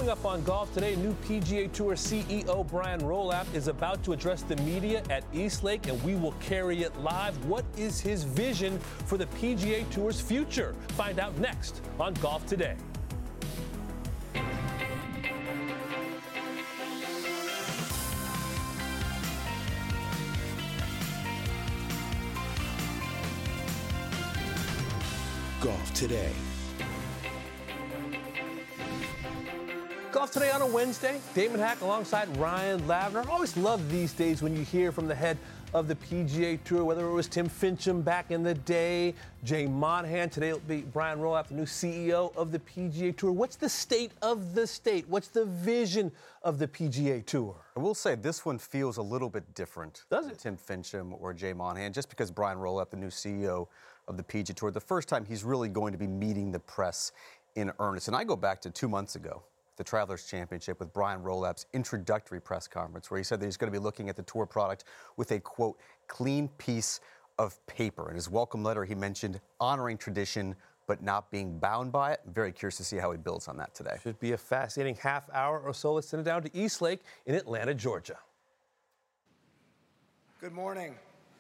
Coming up on Golf Today, new PGA Tour CEO Brian Rolapp is about to address the media at East Lake, and we will carry it live. What is his vision for the PGA Tour's future? Find out next on Golf Today. Golf Today. Golf Today on a Wednesday. Damon Hack alongside Ryan Lavner. I always love these days when you hear from the head of the PGA Tour, whether it was Tim Finchem back in the day, Jay Monahan. Today it'll be Brian Rolapp, the new CEO of the PGA Tour. What's the state of the state? What's the vision of the PGA Tour? I will say this one feels a little bit different Does than it? Tim Finchem or Jay Monahan, just because Brian Rolapp, the new CEO of the PGA Tour, the first time he's really going to be meeting the press in earnest. And I go back to 2 months ago, the Travelers Championship, with Brian Rolapp's introductory press conference, where he said that he's going to be looking at the tour product with a, quote, clean piece of paper. In his welcome letter, he mentioned honoring tradition but not being bound by it. I'm very curious to see how he builds on that today. Should be a fascinating half hour or so. Let's send it down to East Lake in Atlanta, Georgia. Good morning,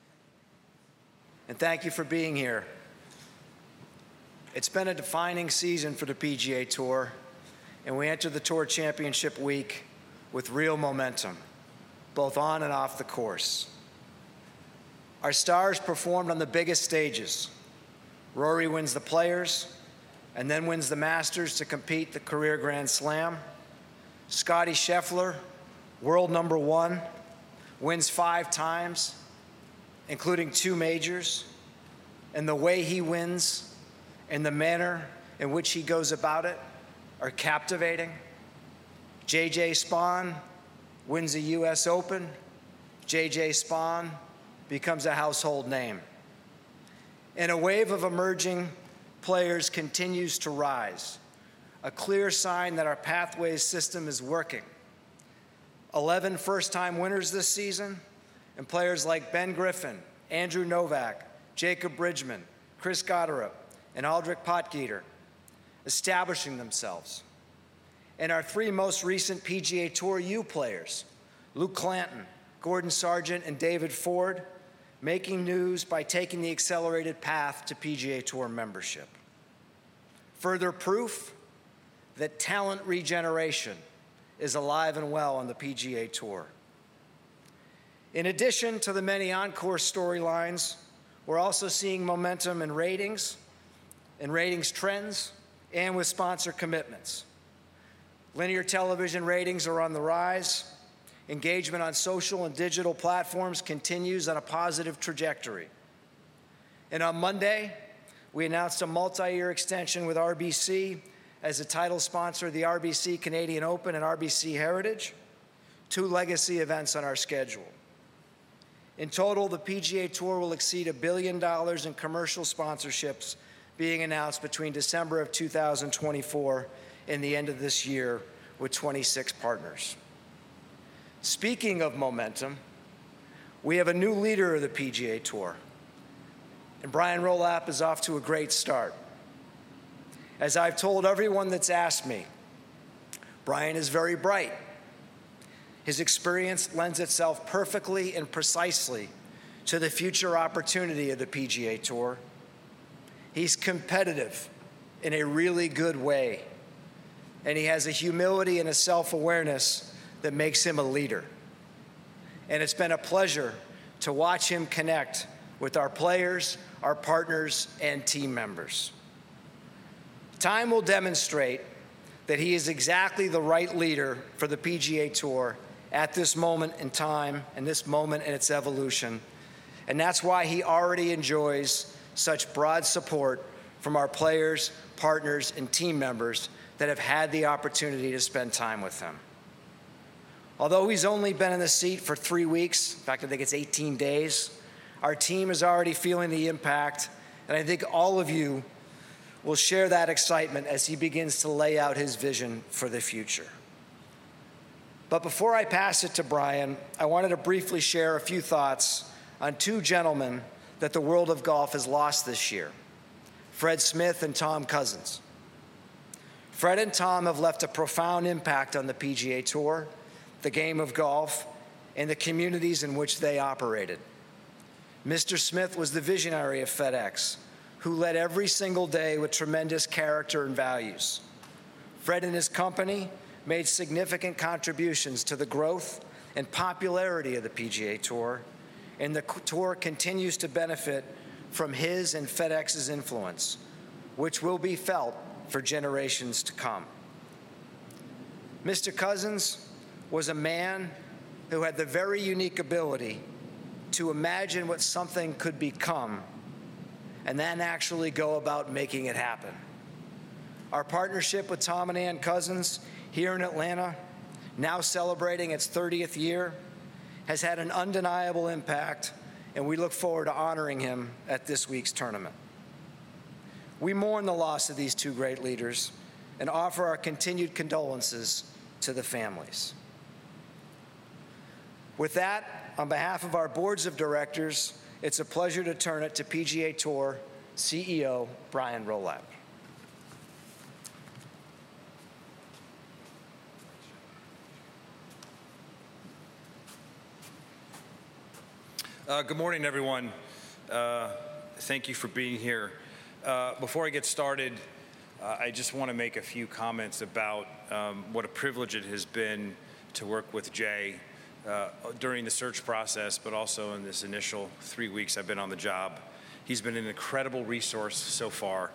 and thank you for being here. It's been a defining season for the PGA Tour, and we enter the Tour Championship week with real momentum, both on and off the course. Our stars performed on the biggest stages. Rory wins the Players and then wins the Masters to compete the career Grand Slam. Scottie Scheffler, world #1, wins 5 times, including 2 majors. And the way he wins and the manner in which he goes about it are captivating. J.J. Spaun wins the U.S. Open. J.J. Spaun becomes a household name. And a wave of emerging players continues to rise, a clear sign that our Pathways system is working. 11 first-time winners this season, and players like Ben Griffin, Andrew Novak, Jacob Bridgman, Chris Gotterup, and Aldrich Potgieter establishing themselves. And our 3 most recent PGA Tour U players, Luke Clanton, Gordon Sargent, and David Ford, making news by taking the accelerated path to PGA Tour membership. Further proof that talent regeneration is alive and well on the PGA Tour. In addition to the many on-course storylines, we're also seeing momentum in ratings trends, and with sponsor commitments. Linear television ratings are on the rise. Engagement on social and digital platforms continues on a positive trajectory. And on Monday, we announced a multi-year extension with RBC as a title sponsor of the RBC Canadian Open and RBC Heritage, 2 legacy events on our schedule. In total, the PGA Tour will exceed $1 billion in commercial sponsorships being announced between December of 2024 and the end of this year with 26 partners. Speaking of momentum, we have a new leader of the PGA Tour, and Brian Rolapp is off to a great start. As I've told everyone that's asked me, Brian is very bright. His experience lends itself perfectly and precisely to the future opportunity of the PGA Tour. He's competitive in a really good way, and he has a humility and a self-awareness that makes him a leader. And it's been a pleasure to watch him connect with our players, our partners, and team members. Time will demonstrate that he is exactly the right leader for the PGA Tour at this moment in time and this moment in its evolution. And that's why he already enjoys such broad support from our players, partners, and team members that have had the opportunity to spend time with him. Although he's only been in the seat for 3 weeks, in fact, I think it's 18 days, our team is already feeling the impact, and I think all of you will share that excitement as he begins to lay out his vision for the future. But before I pass it to Brian, I wanted to briefly share a few thoughts on 2 gentlemen that the world of golf has lost this year, Fred Smith and Tom Cousins. Fred and Tom have left a profound impact on the PGA Tour, the game of golf, and the communities in which they operated. Mr. Smith was the visionary of FedEx, who led every single day with tremendous character and values. Fred and his company made significant contributions to the growth and popularity of the PGA Tour, and the Tour continues to benefit from his and FedEx's influence, which will be felt for generations to come. Mr. Cousins was a man who had the very unique ability to imagine what something could become and then actually go about making it happen. Our partnership with Tom and Ann Cousins here in Atlanta, now celebrating its 30th year, has had an undeniable impact, and we look forward to honoring him at this week's tournament. We mourn the loss of these two great leaders and offer our continued condolences to the families. With that, on behalf of our boards of directors, it's a pleasure to turn it to PGA Tour CEO Brian Rolapp. Good morning, everyone. Thank you for being here. Before I get started, I just want to make a few comments about what a privilege it has been to work with Jay during the search process, but also in this initial 3 weeks I've been on the job. He's been an incredible resource so far.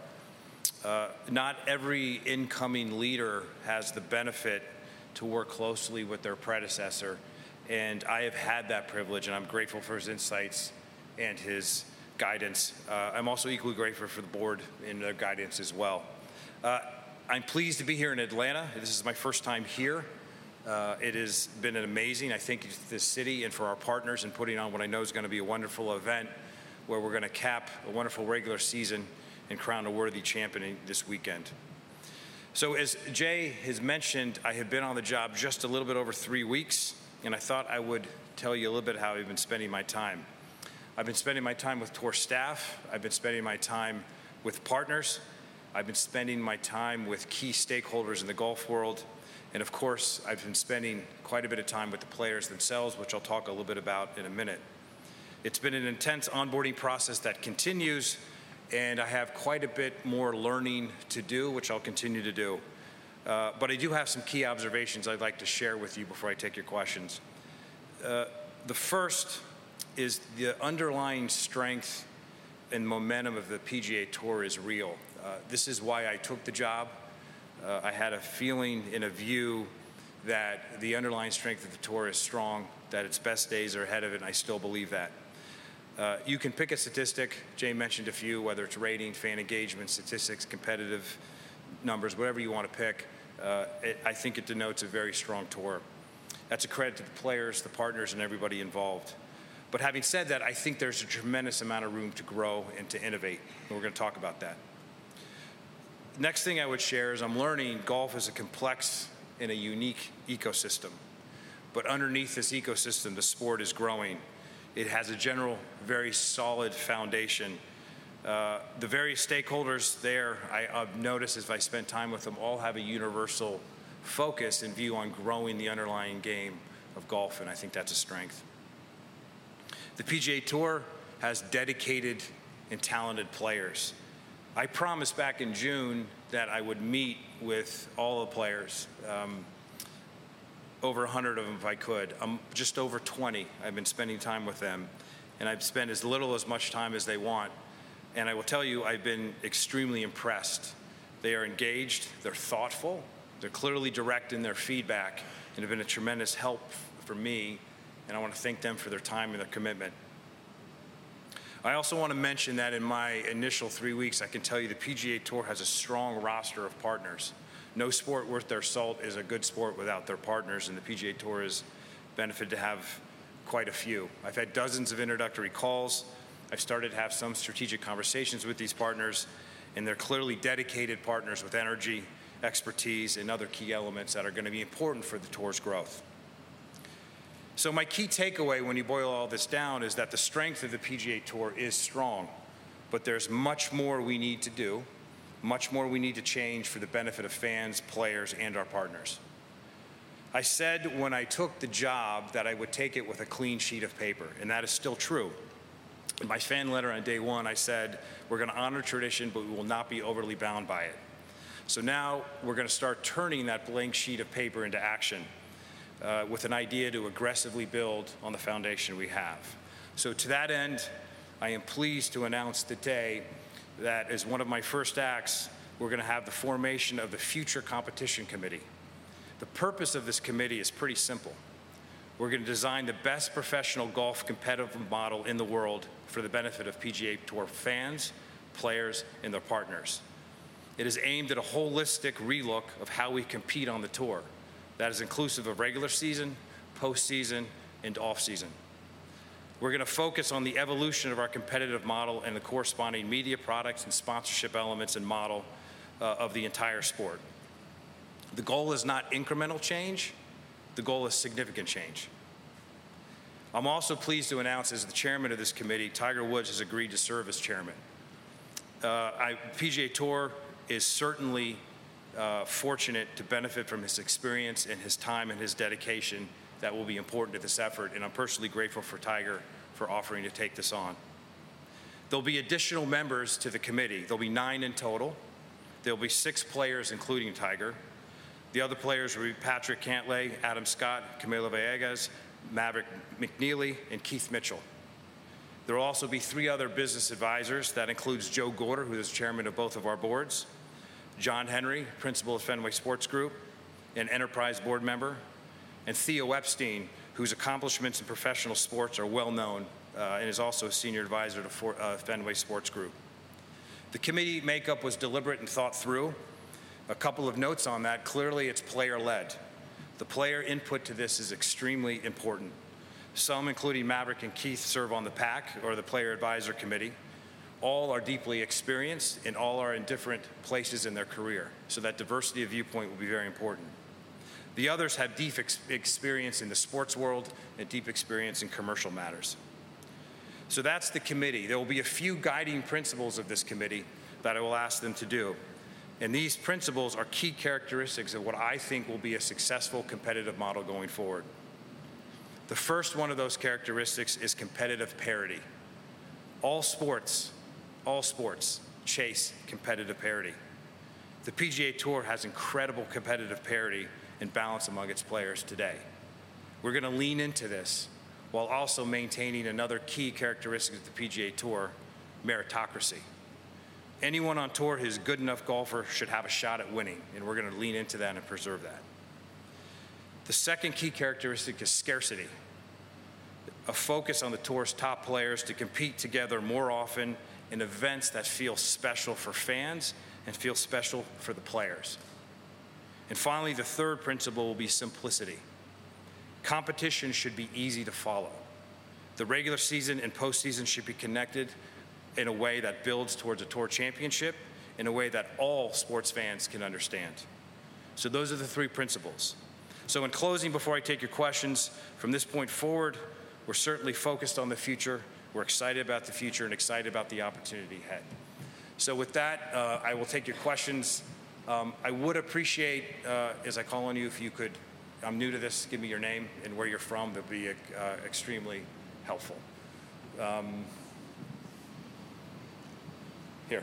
Not every incoming leader has the benefit to work closely with their predecessor, and I have had that privilege, and I'm grateful for his insights and his guidance. I'm also equally grateful for the board and their guidance as well. I'm pleased to be here in Atlanta. This is my first time here. It has been an amazing, I think, the city and for our partners in putting on what I know is going to be a wonderful event where we're going to cap a wonderful regular season and crown a worthy champion this weekend. So as Jay has mentioned, I have been on the job just a little bit over 3 weeks, and I thought I would tell you a little bit how I've been spending my time. I've been spending my time with tour staff. I've been spending my time with partners. I've been spending my time with key stakeholders in the golf world. And of course, I've been spending quite a bit of time with the players themselves, which I'll talk a little bit about in a minute. It's been an intense onboarding process that continues, and I have quite a bit more learning to do, which I'll continue to do. But I do have some key observations I'd like to share with you before I take your questions. The first is the underlying strength and momentum of the PGA Tour is real. This is why I took the job. I had a feeling and a view that the underlying strength of the tour is strong, that its best days are ahead of it, and I still believe that. You can pick a statistic. Jay mentioned a few, whether it's rating, fan engagement, statistics, competitive numbers, whatever you want to pick. I think it denotes a very strong tour. That's a credit to the players, the partners, and everybody involved. But having said that, I think there's a tremendous amount of room to grow and to innovate, and we're going to talk about that. Next thing I would share is I'm learning golf is a complex and a unique ecosystem. But underneath this ecosystem, the sport is growing. It has a general, very solid foundation. The various stakeholders there, I've noticed as I spent time with them, all have a universal focus and view on growing the underlying game of golf, and I think that's a strength. The PGA Tour has dedicated and talented players. I promised back in June that I would meet with all the players, over 100 of them if I could. I'm just over 20. I've been spending time with them, and I've spent as little as much time as they want. And I will tell you, I've been extremely impressed. They are engaged, they're thoughtful, they're clearly direct in their feedback, and have been a tremendous help for me, and I want to thank them for their time and their commitment. I also want to mention that in my initial 3 weeks, I can tell you the PGA Tour has a strong roster of partners. No sport worth their salt is a good sport without their partners, and the PGA Tour has benefited to have quite a few. I've had dozens of introductory calls. I've started to have some strategic conversations with these partners, and they're clearly dedicated partners with energy, expertise, and other key elements that are going to be important for the tour's growth. So my key takeaway when you boil all this down is that the strength of the PGA Tour is strong, but there's much more we need to do. much more we need to change for the benefit of fans, players, and our partners. I said when I took the job that I would take it with a clean sheet of paper, and that is still true. In my fan letter on day one, I said, we're going to honor tradition, but we will not be overly bound by it. So now we're going to start turning that blank sheet of paper into action with an idea to aggressively build on the foundation we have. So to that end, I am pleased to announce today that as one of my first acts, we're going to have the formation of the Future Competition Committee. The purpose of this committee is pretty simple. We're going to design the best professional golf competitive model in the world for the benefit of PGA Tour fans, players, and their partners. It is aimed at a holistic relook of how we compete on the tour. That is inclusive of regular season, postseason, and off-season. We're going to focus on the evolution of our competitive model and the corresponding media products and sponsorship elements and model of the entire sport. The goal is not incremental change. The goal is significant change. I'm also pleased to announce, as the chairman of this committee, Tiger Woods has agreed to serve as chairman. PGA Tour is certainly fortunate to benefit from his experience and his time and his dedication that will be important to this effort, and I'm personally grateful for Tiger for offering to take this on. There'll be additional members to the committee. There'll be 9 in total. There'll be 6 players, including Tiger. The other players will be Patrick Cantlay, Adam Scott, Camilo Villegas, Maverick McNeely, and Keith Mitchell. There will also be 3 other business advisors. That includes Joe Gorder, who is chairman of both of our boards, John Henry, principal of Fenway Sports Group, an enterprise board member, and Theo Epstein, whose accomplishments in professional sports are well known and is also a senior advisor to Fenway Sports Group. The committee makeup was deliberate and thought through. A couple of notes on that. Clearly, it's player-led. The player input to this is extremely important. Some, including Maverick and Keith, serve on the PAC, or the Player Advisor Committee. All are deeply experienced, and all are in different places in their career. So that diversity of viewpoint will be very important. The others have deep experience in the sports world and deep experience in commercial matters. So that's the committee. There will be a few guiding principles of this committee that I will ask them to do. And these principles are key characteristics of what I think will be a successful competitive model going forward. The first one of those characteristics is competitive parity. All sports chase competitive parity. The PGA Tour has incredible competitive parity and balance among its players today. We're going to lean into this while also maintaining another key characteristic of the PGA Tour, meritocracy. Anyone on tour who's a good enough golfer should have a shot at winning, and we're going to lean into that and preserve that. The second key characteristic is scarcity. A focus on the tour's top players to compete together more often in events that feel special for fans and feel special for the players. And finally, the third principle will be simplicity. Competition should be easy to follow. The regular season and postseason should be connected in a way that builds towards a tour championship, in a way that all sports fans can understand. So those are the 3 principles. So in closing, before I take your questions, from this point forward, we're certainly focused on the future. We're excited about the future and excited about the opportunity ahead. So with that, I will take your questions. I would appreciate, as I call on you, if you could, I'm new to this, give me your name and where you're from. That would be extremely helpful. Here.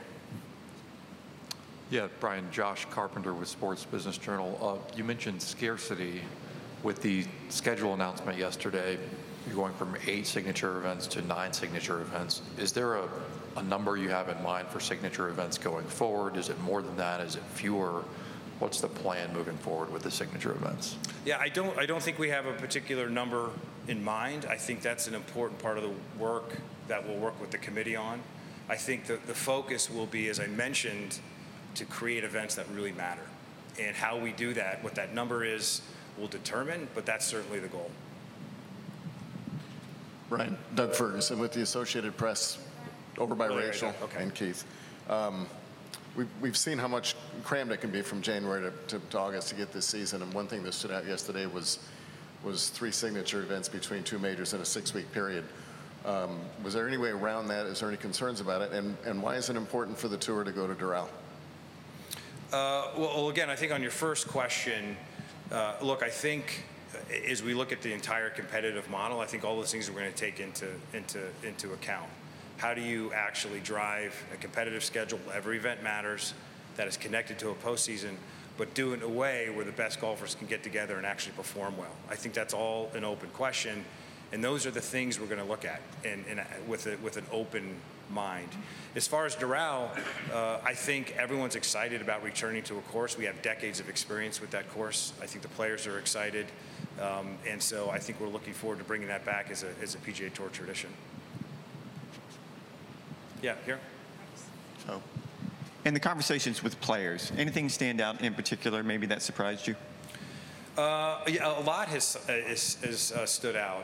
Yeah, Brian, Josh Carpenter with Sports Business Journal. You mentioned scarcity with the schedule announcement yesterday. You're going from 8 signature events to 9 signature events. Is there a number you have in mind for signature events going forward? Is it more than that? Is it fewer? What's the plan moving forward with the signature events? Yeah, I don't think we have a particular number in mind. I think that's an important part of the work that we'll work with the committee on. I think the focus will be, as I mentioned, to create events that really matter. And how we do that, what that number is, we'll determine, but that's certainly the goal. Brian, Doug Ferguson with the Associated Press, over by Rachel and Keith. We've seen how much crammed it can be from January to August to get this season, and one thing that stood out yesterday was 3 signature events between 2 majors in a 6-week period. Was there any way around that? Is there any concerns about it? And why is it important for the tour to go to Doral? Well, again, I think on your first question, look, I think as we look at the entire competitive model, I think all those things we're going to take into account. How do you actually drive a competitive schedule? Every event matters, that is connected to a postseason, but do it in a way where the best golfers can get together and actually perform well. I think that's all an open question, and those are the things we're going to look at and with an open mind. As far as Doral, I think everyone's excited about returning to a course. We have decades of experience with that course. I think the players are excited, and so I think we're looking forward to bringing that back as a PGA Tour tradition. Yeah, here. So, in the conversations with players, anything stand out in particular maybe that surprised you? Yeah, a lot has stood out.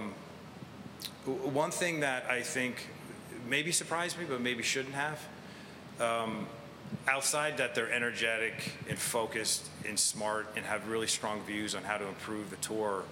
One thing that I think maybe surprised me, but maybe shouldn't have, outside that they're energetic and focused and smart and have really strong views on how to improve the tour,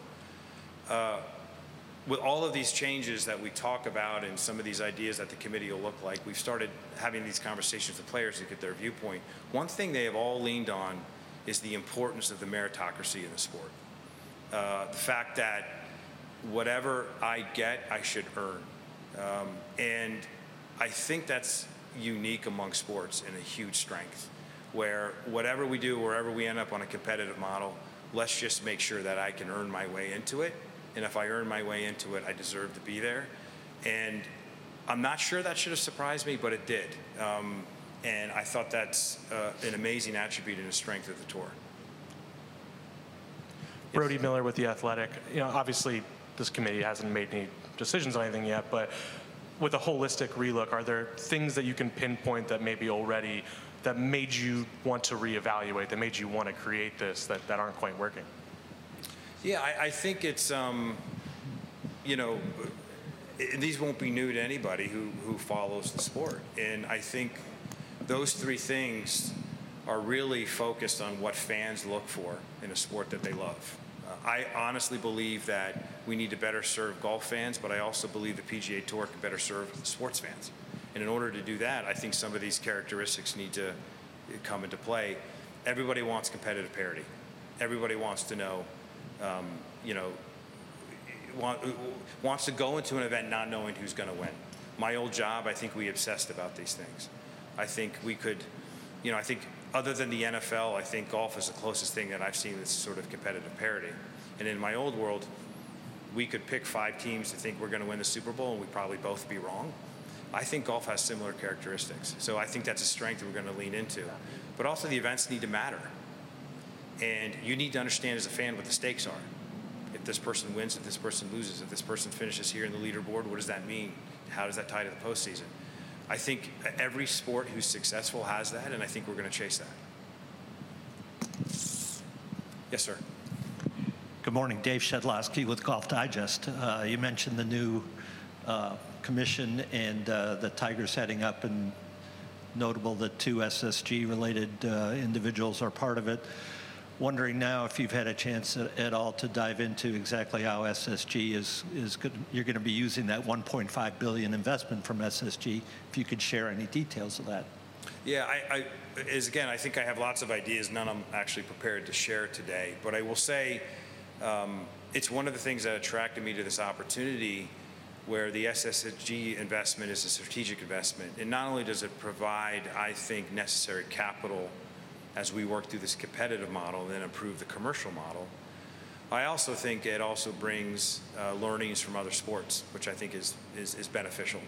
with all of these changes that we talk about and some of these ideas that the committee will look like, we've started having these conversations with players to get their viewpoint. One thing they have all leaned on is the importance of the meritocracy in the sport. The fact that whatever I get, I should earn. And I think that's unique among sports and a huge strength, where whatever we do, wherever we end up on a competitive model, let's just make sure that I can earn my way into it. And if I earn my way into it, I deserve to be there. And I'm not sure that should have surprised me, but it did. And I thought that's an amazing attribute and a strength of the tour. Brody Miller with The Athletic. Obviously, this committee hasn't made any decisions on anything yet, but with a holistic relook, are there things that you can pinpoint that maybe already that made you want to reevaluate, that made you want to create this, that aren't quite working? Yeah, I think it's, these won't be new to anybody who follows the sport. And I think those three things are really focused on what fans look for in a sport that they love. I honestly believe that we need to better serve golf fans, but I also believe the PGA Tour can better serve sports fans. And in order to do that, I think some of these characteristics need to come into play. Everybody wants competitive parity. Everybody wants to know, wants to go into an event not knowing who's going to win. My old job, I think we obsessed about these things. I think we could, I think other than the NFL, I think golf is the closest thing that I've seen that's sort of competitive parity. And in my old world, we could pick 5 teams to think we're going to win the Super Bowl, and we'd probably both be wrong. I think golf has similar characteristics. So I think that's a strength that we're going to lean into. But also the events need to matter. And you need to understand as a fan what the stakes are. If this person wins, if this person loses, if this person finishes here in the leaderboard, what does that mean? How does that tie to the postseason? I think every sport who's successful has that, and I think we're going to chase that. Yes, sir. Good morning. Dave Shedlowski with Golf Digest. You mentioned the new commission and the Tigers heading up, and notable that 2 SSG-related individuals are part of it. Wondering now if you've had a chance at all to dive into exactly how SSG is good. You're going to be using that $1.5 billion investment from SSG. If you could share any details of that. Yeah, I think I have lots of ideas. None I'm actually prepared to share today. But I will say it's one of the things that attracted me to this opportunity, where the SSG investment is a strategic investment. And not only does it provide, I think, necessary capital as we work through this competitive model and then improve the commercial model, I also think it also brings learnings from other sports, which I think is beneficial,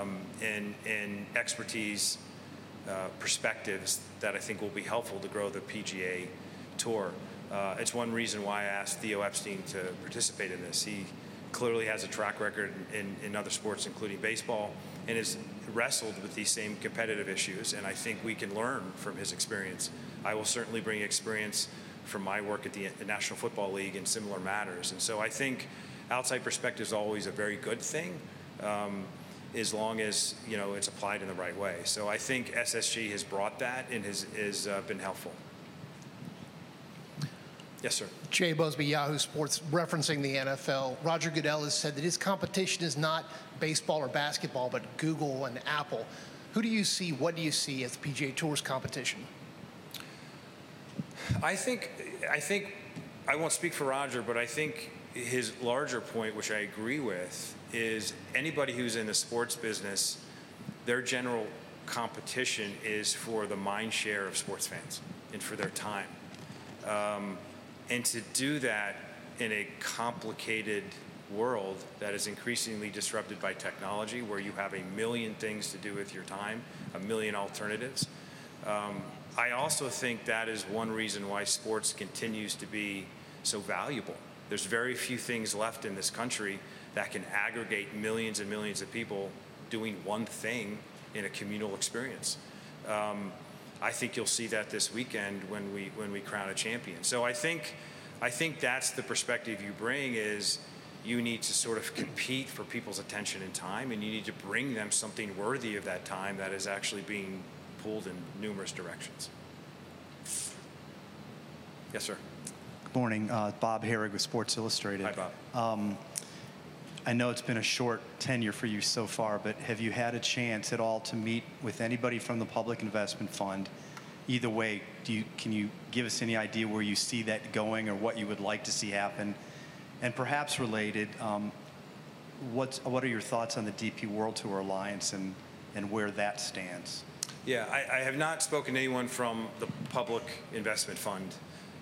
and expertise, perspectives that I think will be helpful to grow the PGA Tour. It's one reason why I asked Theo Epstein to participate in this. He clearly has a track record in other sports, including baseball, and has wrestled with these same competitive issues, and I think we can learn from his experience. I will certainly bring experience from my work at the National Football League in similar matters. And so I think outside perspective is always a very good thing, as long as it's applied in the right way. So I think SSG has brought that and has been helpful. Yes, sir. Jay Busby, Yahoo Sports, referencing the NFL. Roger Goodell has said that his competition is not baseball or basketball, but Google and Apple. Who do you see, what do you see as the PGA Tour's competition? I think I won't speak for Roger, but I think his larger point, which I agree with, is anybody who's in the sports business, their general competition is for the mind share of sports fans and for their time. And to do that in a complicated world that is increasingly disrupted by technology, where you have a million things to do with your time, a million alternatives. I also think that is one reason why sports continues to be so valuable. There's very few things left in this country that can aggregate millions and millions of people doing one thing in a communal experience. I think you'll see that this weekend when we crown a champion. So I think that's the perspective you bring, is you need to sort of compete for people's attention and time, and you need to bring them something worthy of that time that is actually being pulled in numerous directions. Yes, sir. Good morning. Bob Herrig with Sports Illustrated. Hi, Bob. I know it's been a short tenure for you so far, but have you had a chance at all to meet with anybody from the Public Investment Fund? Either way, can you give us any idea where you see that going or what you would like to see happen? And perhaps related, what are your thoughts on the DP World Tour Alliance and where that stands? Yeah, I have not spoken to anyone from the Public Investment Fund.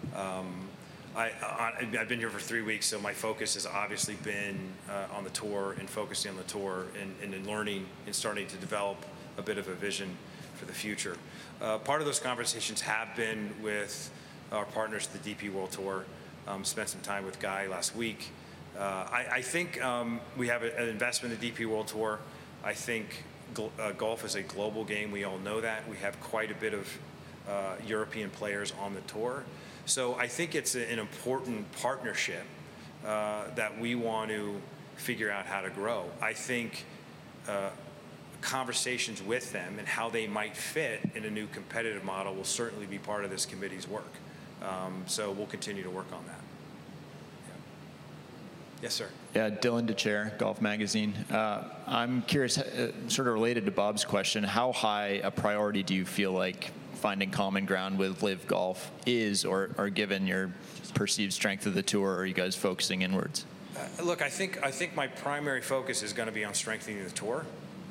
I've been here for 3 weeks, so my focus has obviously been on the tour and focusing on the tour and in learning and starting to develop a bit of a vision for the future. Part of those conversations have been with our partners at the DP World Tour. Spent some time with Guy last week. I think we have an investment in the DP World Tour. I think golf is a global game. We all know that. We have quite a bit of European players on the tour. So I think it's an important partnership that we want to figure out how to grow. I think conversations with them and how they might fit in a new competitive model will certainly be part of this committee's work. So we'll continue to work on that. Yeah. Yes, sir. Yeah, Dylan DeChair, Golf Magazine. I'm curious, sort of related to Bob's question, how high a priority do you feel like finding common ground with Live Golf is, or given your perceived strength of the tour, are you guys focusing inwards? Look, I think my primary focus is going to be on strengthening the tour.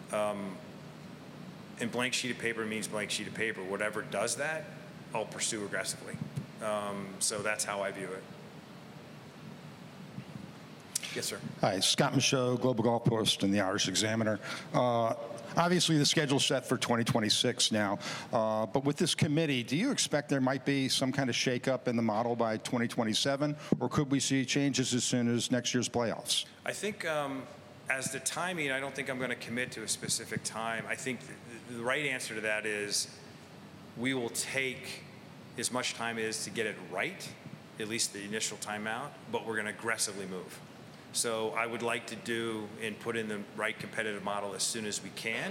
And blank sheet of paper means blank sheet of paper. Whatever does that, I'll pursue aggressively. So that's how I view it. Yes, sir. Hi, Scott Michaud, Global Golf Post and the Irish Examiner. Obviously, the schedule's set for 2026 now, but with this committee, do you expect there might be some kind of shakeup in the model by 2027, or could we see changes as soon as next year's playoffs? I think as the timing, I don't think I'm going to commit to a specific time. I think the right answer to that is we will take as much time as to get it right, at least the initial timeout, but we're going to aggressively move. So I would like to do and put in the right competitive model as soon as we can.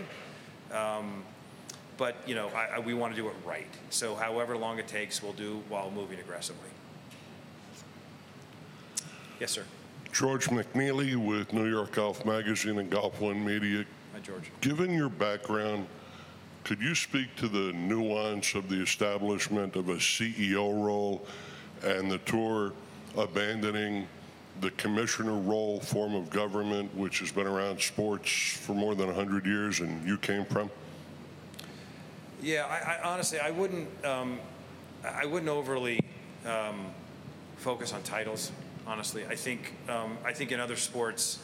But, you know, we want to do it right. So however long it takes, we'll do while moving aggressively. Yes, sir. George McNeely with New York Golf Magazine and Golf One Media. Hi, George. Given your background, could you speak to the nuance of the establishment of a CEO role and the tour abandoning the commissioner role form of government, which has been around sports for more than 100 years and you came from? Yeah, I honestly, I wouldn't overly focus on titles. Honestly, I think in other sports,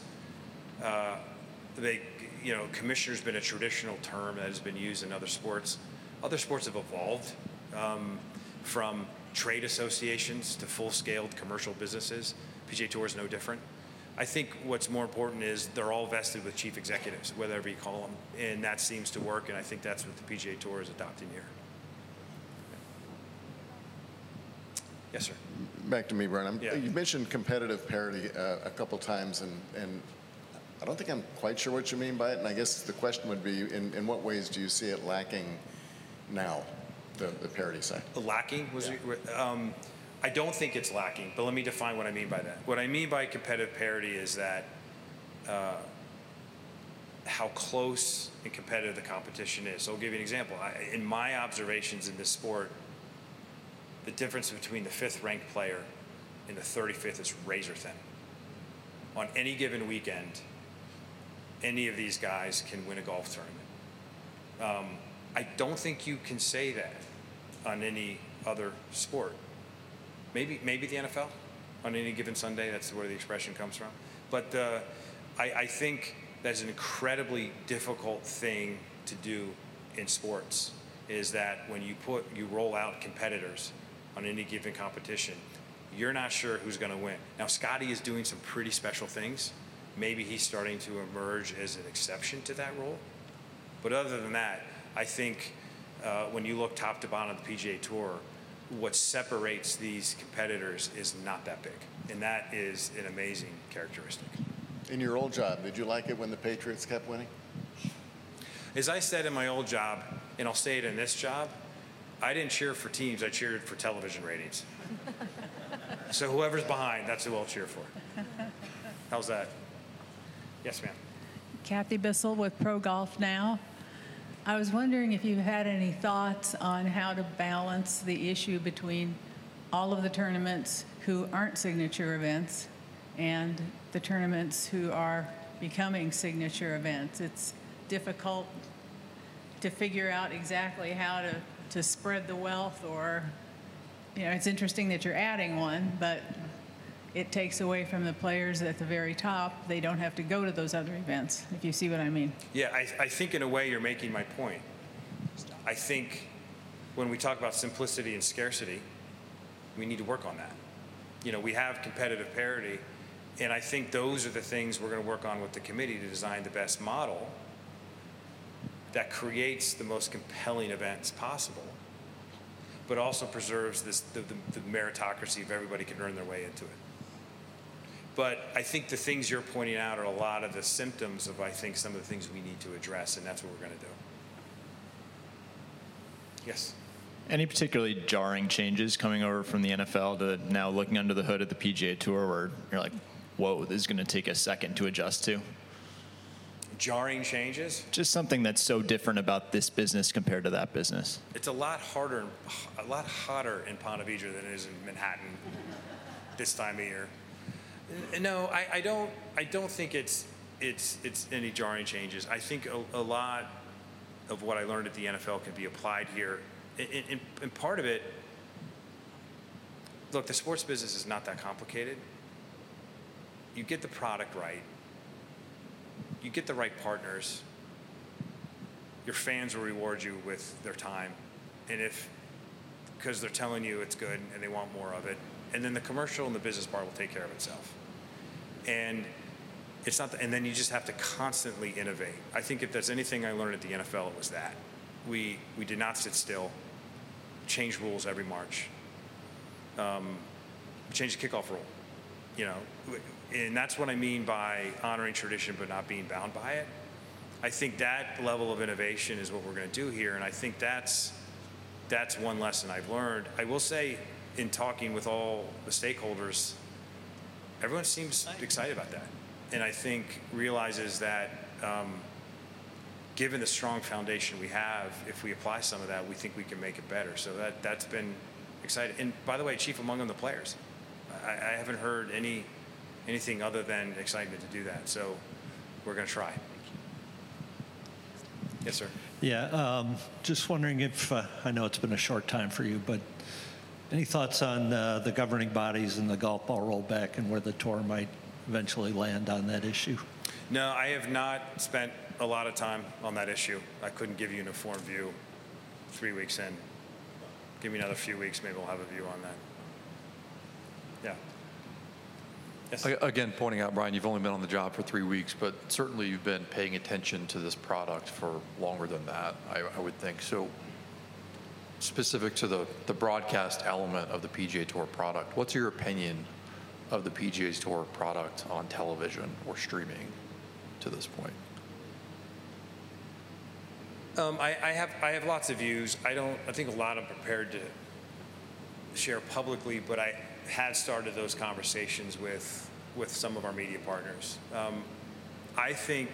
commissioner's been a traditional term that has been used in other sports. Other sports have evolved from trade associations to full-scale commercial businesses. PGA Tour is no different. I think what's more important is they're all vested with chief executives, whatever you call them, and that seems to work, and I think that's what the PGA Tour is adopting here. Yes, sir. Back to me, Brian. Yeah. You mentioned competitive parity a couple times, and I don't think I'm quite sure what you mean by it, and I guess the question would be, in what ways do you see it lacking now, the parity side? Lacking? I don't think it's lacking, but let me define what I mean by that. What I mean by competitive parity is that how close and competitive the competition is. So I'll give you an example. In my observations in this sport, the difference between the 5th ranked player and the 35th is razor thin. On any given weekend, any of these guys can win a golf tournament. I don't think you can say that on any other sport. Maybe the NFL on any given Sunday. That's where the expression comes from. But I think that's an incredibly difficult thing to do in sports. Is that when you roll out competitors on any given competition, you're not sure who's going to win. Now, Scotty is doing some pretty special things. Maybe he's starting to emerge as an exception to that rule. But other than that, I think when you look top to bottom of the PGA Tour, what separates these competitors is not that big. And that is an amazing characteristic. In your old job, did you like it when the Patriots kept winning? As I said in my old job, and I'll say it in this job, I didn't cheer for teams, I cheered for television ratings. So whoever's behind, that's who I'll cheer for. How's that? Yes, ma'am. Kathy Bissell with Pro Golf Now. I was wondering if you had any thoughts on how to balance the issue between all of the tournaments who aren't signature events and the tournaments who are becoming signature events. It's difficult to figure out exactly how to spread the wealth, or, it's interesting that you're adding one, but it takes away from the players at the very top. They don't have to go to those other events, if you see what I mean. Yeah, I think in a way you're making my point. I think when we talk about simplicity and scarcity, we need to work on that. We have competitive parity, and I think those are the things we're going to work on with the committee to design the best model that creates the most compelling events possible, but also preserves the meritocracy of everybody can earn their way into it. But I think the things you're pointing out are a lot of the symptoms of, I think, some of the things we need to address, and that's what we're going to do. Yes? Any particularly jarring changes coming over from the NFL to now looking under the hood at the PGA Tour where you're like, whoa, this is going to take a second to adjust to? Jarring changes? Just something that's so different about this business compared to that business. It's a lot hotter in Ponte Vedra than it is in Manhattan this time of year. No, I don't think it's any jarring changes. I think a lot of what I learned at the NFL can be applied here. And part of it, look, the sports business is not that complicated. You get the product right. You get the right partners. Your fans will reward you with their time. And because they're telling you it's good and they want more of it. And then the commercial and the business part will take care of itself. And it's not, and then you just have to constantly innovate. I think if there's anything I learned at the NFL, it was that. We did not sit still, change rules every March. We changed the kickoff rule, and that's what I mean by honoring tradition but not being bound by it. I think that level of innovation is what we're going to do here, and I think that's one lesson I've learned. I will say, in talking with all the stakeholders, everyone seems excited about that, and I think realizes that given the strong foundation we have, if we apply some of that, we think we can make it better. So that's been exciting. And by the way, chief among them, the players. I haven't heard anything other than excitement to do that. So we're going to try. Yes, sir. Yeah, just wondering if, I know it's been a short time for you, but any thoughts on the governing bodies and the golf ball rollback and where the tour might eventually land on that issue? No, I have not spent a lot of time on that issue. I couldn't give you an informed view 3 weeks in. Give me another few weeks, maybe we'll have a view on that. Yeah. Yes. Again, pointing out, Brian, you've only been on the job for 3 weeks, but certainly you've been paying attention to this product for longer than that, I would think. So specific to the broadcast element of the PGA Tour product, what's your opinion of the PGA Tour product on television or streaming to this point? I have lots of views. I think a lot I'm prepared to share publicly, but I had started those conversations with some of our media partners. I think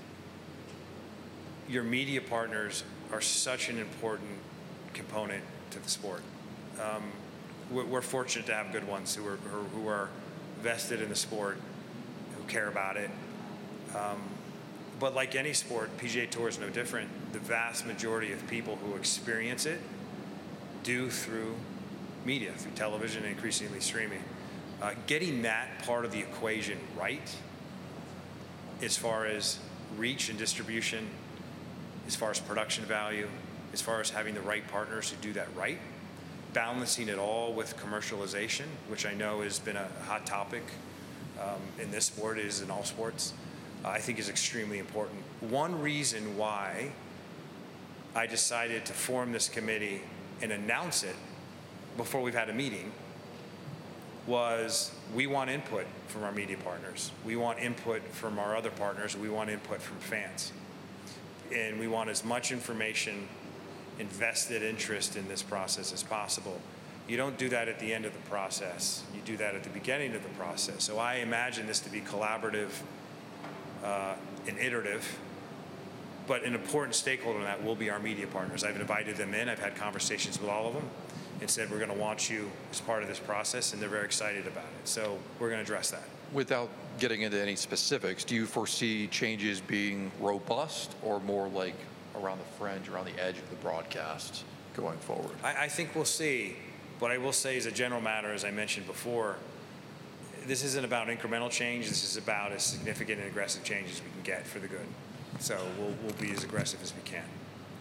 your media partners are such an important component to the sport. we're fortunate to have good ones who are vested in the sport, who care about it. But like any sport, PGA Tour is no different. The vast majority of people who experience it do through media, through television, and increasingly streaming. Getting that part of the equation right, as far as reach and distribution, as far as production value, as far as having the right partners who do that right, balancing it all with commercialization, which I know has been a hot topic in this sport, is in all sports, I think is extremely important. One reason why I decided to form this committee and announce it before we've had a meeting was we want input from our media partners. We want input from our other partners. We want input from fans. And we want as much information, invested interest in this process as possible. You don't do that at the end of the process. You do that at the beginning of the process. So I imagine this to be collaborative and iterative, but an important stakeholder in that will be our media partners. I've invited them in. I've had conversations with all of them and said, we're going to want you as part of this process, and they're very excited about it. So we're going to address that. Without getting into any specifics, do you foresee changes being robust or more like around the fringe, around the edge of the broadcast going forward? I think we'll see. What I will say as a general matter, as I mentioned before, this isn't about incremental change. This is about as significant and aggressive change as we can get for the good. So we'll be as aggressive as we can.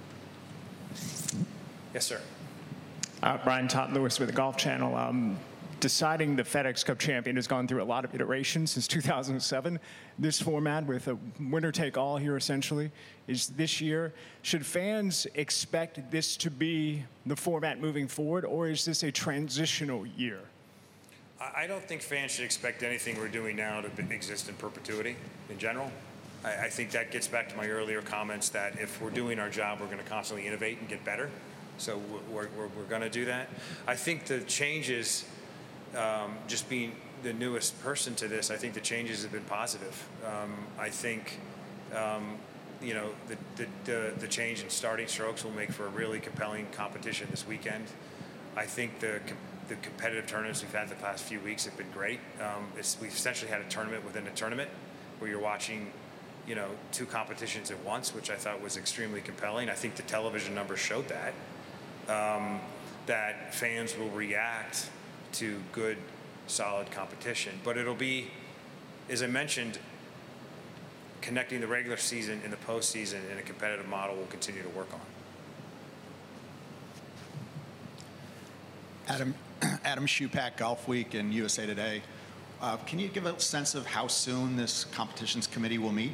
Yes, sir. Brian Todd Lewis with the Golf Channel. Deciding the FedEx Cup champion has gone through a lot of iterations since 2007. This format with a winner-take-all here essentially is this year. Should fans expect this to be the format moving forward, or is this a transitional year? I don't think fans should expect anything we're doing now to exist in perpetuity in general. I think that gets back to my earlier comments that if we're doing our job, we're going to constantly innovate and get better. So we're going to do that. I think the changes, just being the newest person to this, I think the changes have been positive. I think, you know, the change in starting strokes will make for a really compelling competition this weekend. I think the competitive tournaments we've had the past few weeks have been great. We've essentially had a tournament within a tournament where you're watching, you know, two competitions at once, which I thought was extremely compelling. I think the television numbers showed that. That fans will react to good, solid competition. But it'll be, as I mentioned, connecting the regular season and the postseason in a competitive model we'll continue to work on. Adam Schupak, Golf Week and USA Today. Can you give a sense of how soon this competitions committee will meet?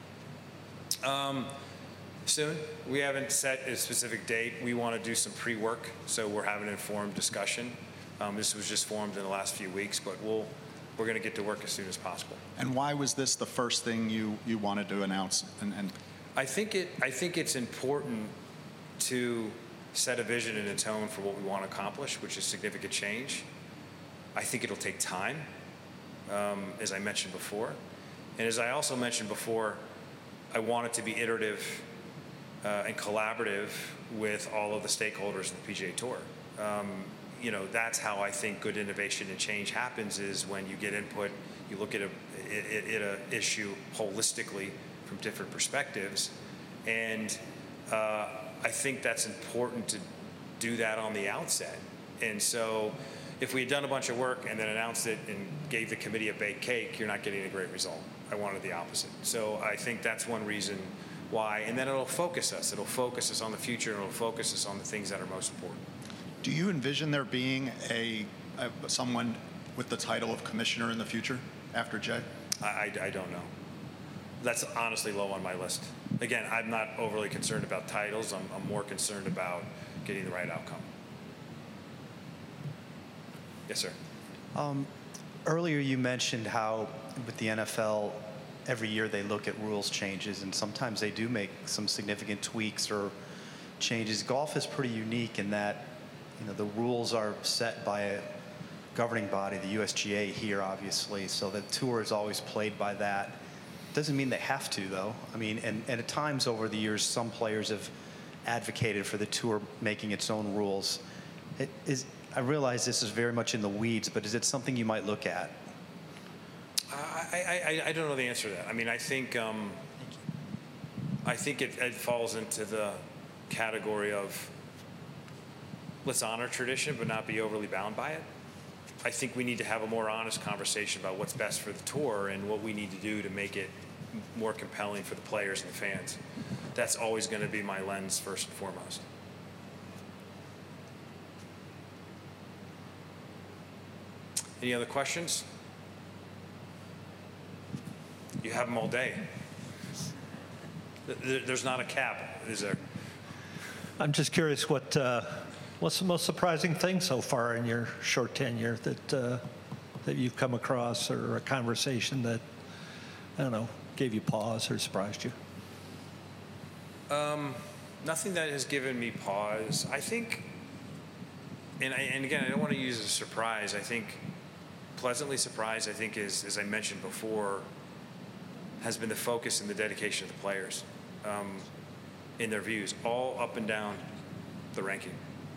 Soon. We haven't set a specific date. We want to do some pre-work, so we're having an informed discussion. This was just formed in the last few weeks, but we're going to get to work as soon as possible. And why was this the first thing you wanted to announce? And I think it's important to set a vision and a tone for what we want to accomplish, which is significant change. I think it'll take time, as I mentioned before. And as I also mentioned before, I want it to be iterative and collaborative with all of the stakeholders in the PGA Tour. You know, that's how I think good innovation and change happens, is when you get input, you look at an issue holistically from different perspectives. And I think that's important to do that on the outset. And so if we had done a bunch of work and then announced it and gave the committee a baked cake, you're not getting a great result. I wanted the opposite. So I think that's one reason why. And then it'll focus us. It'll focus us on the future, and it'll focus us on the things that are most important. do you envision there being someone with the title of commissioner in the future after Jay? I don't know. That's honestly low on my list. Again, I'm not overly concerned about titles. I'm more concerned about getting the right outcome. Yes, sir. Earlier you mentioned how with the NFL, every year they look at rules changes, and sometimes they do make some significant tweaks or changes. Golf is pretty unique in that, you know, the rules are set by a governing body, the USGA here, obviously, so the tour is always played by that. Doesn't mean they have to, though. I mean, and at times over the years, some players have advocated for the tour making its own rules. I realize this is very much in the weeds, but is it something you might look at? I don't know the answer to that. I mean, I think it falls into the category of let's honor tradition but not be overly bound by it. I think we need to have a more honest conversation about what's best for the tour and what we need to do to make it more compelling for the players and the fans. That's always going to be my lens first and foremost. Any other questions? You have them all day. There's not a cap, is there? I'm just curious what's the most surprising thing so far in your short tenure that you've come across, or a conversation that, I don't know, gave you pause or surprised you? Nothing that has given me pause. I think, and again, I don't want to use a surprise. I think pleasantly surprised, I think, is, as I mentioned before, has been the focus and the dedication of the players in their views, all up and down the ranking.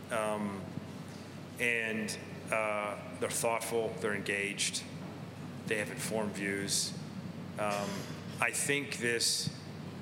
And they're thoughtful, they're engaged, they have informed views. I think this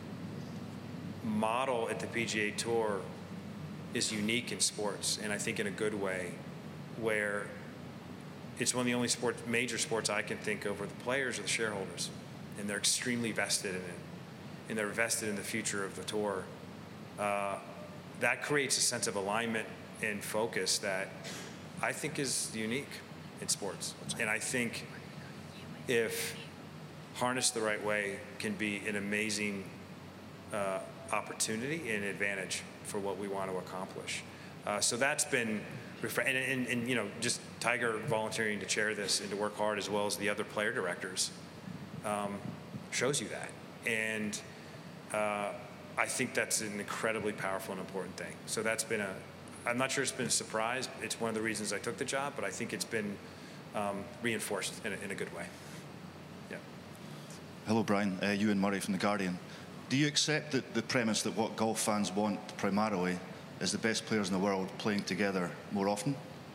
model at the PGA Tour is unique in sports, and I think in a good way, where it's one of the only major sports I can think of where the players are the shareholders, and they're extremely vested in it, and they're vested in the future of the tour. That creates a sense of alignment and focus that I think is unique in sports. And I think if harnessed the right way, can be an amazing opportunity and advantage for what we want to accomplish. So that's been, and you know, just Tiger volunteering to chair this and to work hard, as well as the other player directors, shows you that. And I think that's an incredibly powerful and important thing. So that's been I'm not sure it's been a surprise. It's one of the reasons I took the job, but I think it's been reinforced in a good way. Yeah. Hello, Brian. Ewan Murray from The Guardian. Do you accept that the premise that what golf fans want primarily is the best players in the world playing together more often?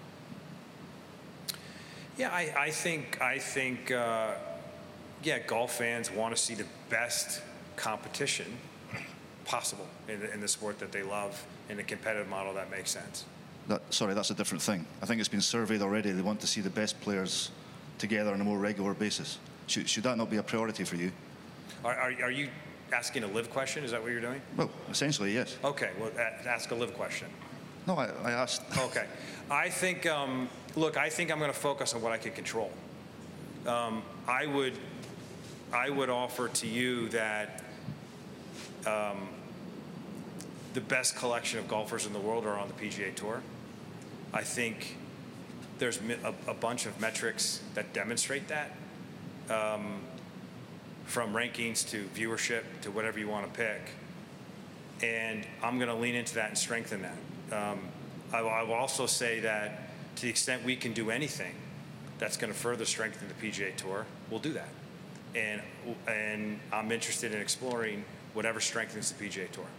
Yeah, I think yeah, golf fans want to see the best competition possible in the sport that they love, in a competitive model that makes sense. Sorry, that's a different thing. I think it's been surveyed already. They want to see the best players together on a more regular basis. Should that not be a priority for you? Are you asking a live question? Is that what you're doing? Well, essentially, yes. Okay, well, ask a live question. No, I asked. Okay. I think, look, I think I'm going to focus on what I can control. I would offer to you that the best collection of golfers in the world are on the PGA Tour. I think there's a bunch of metrics that demonstrate that, from rankings to viewership to whatever you want to pick. And I'm going to lean into that and strengthen that. I will also say that to the extent we can do anything that's going to further strengthen the PGA Tour, we'll do that. And I'm interested in exploring whatever strengthens the PGA Tour.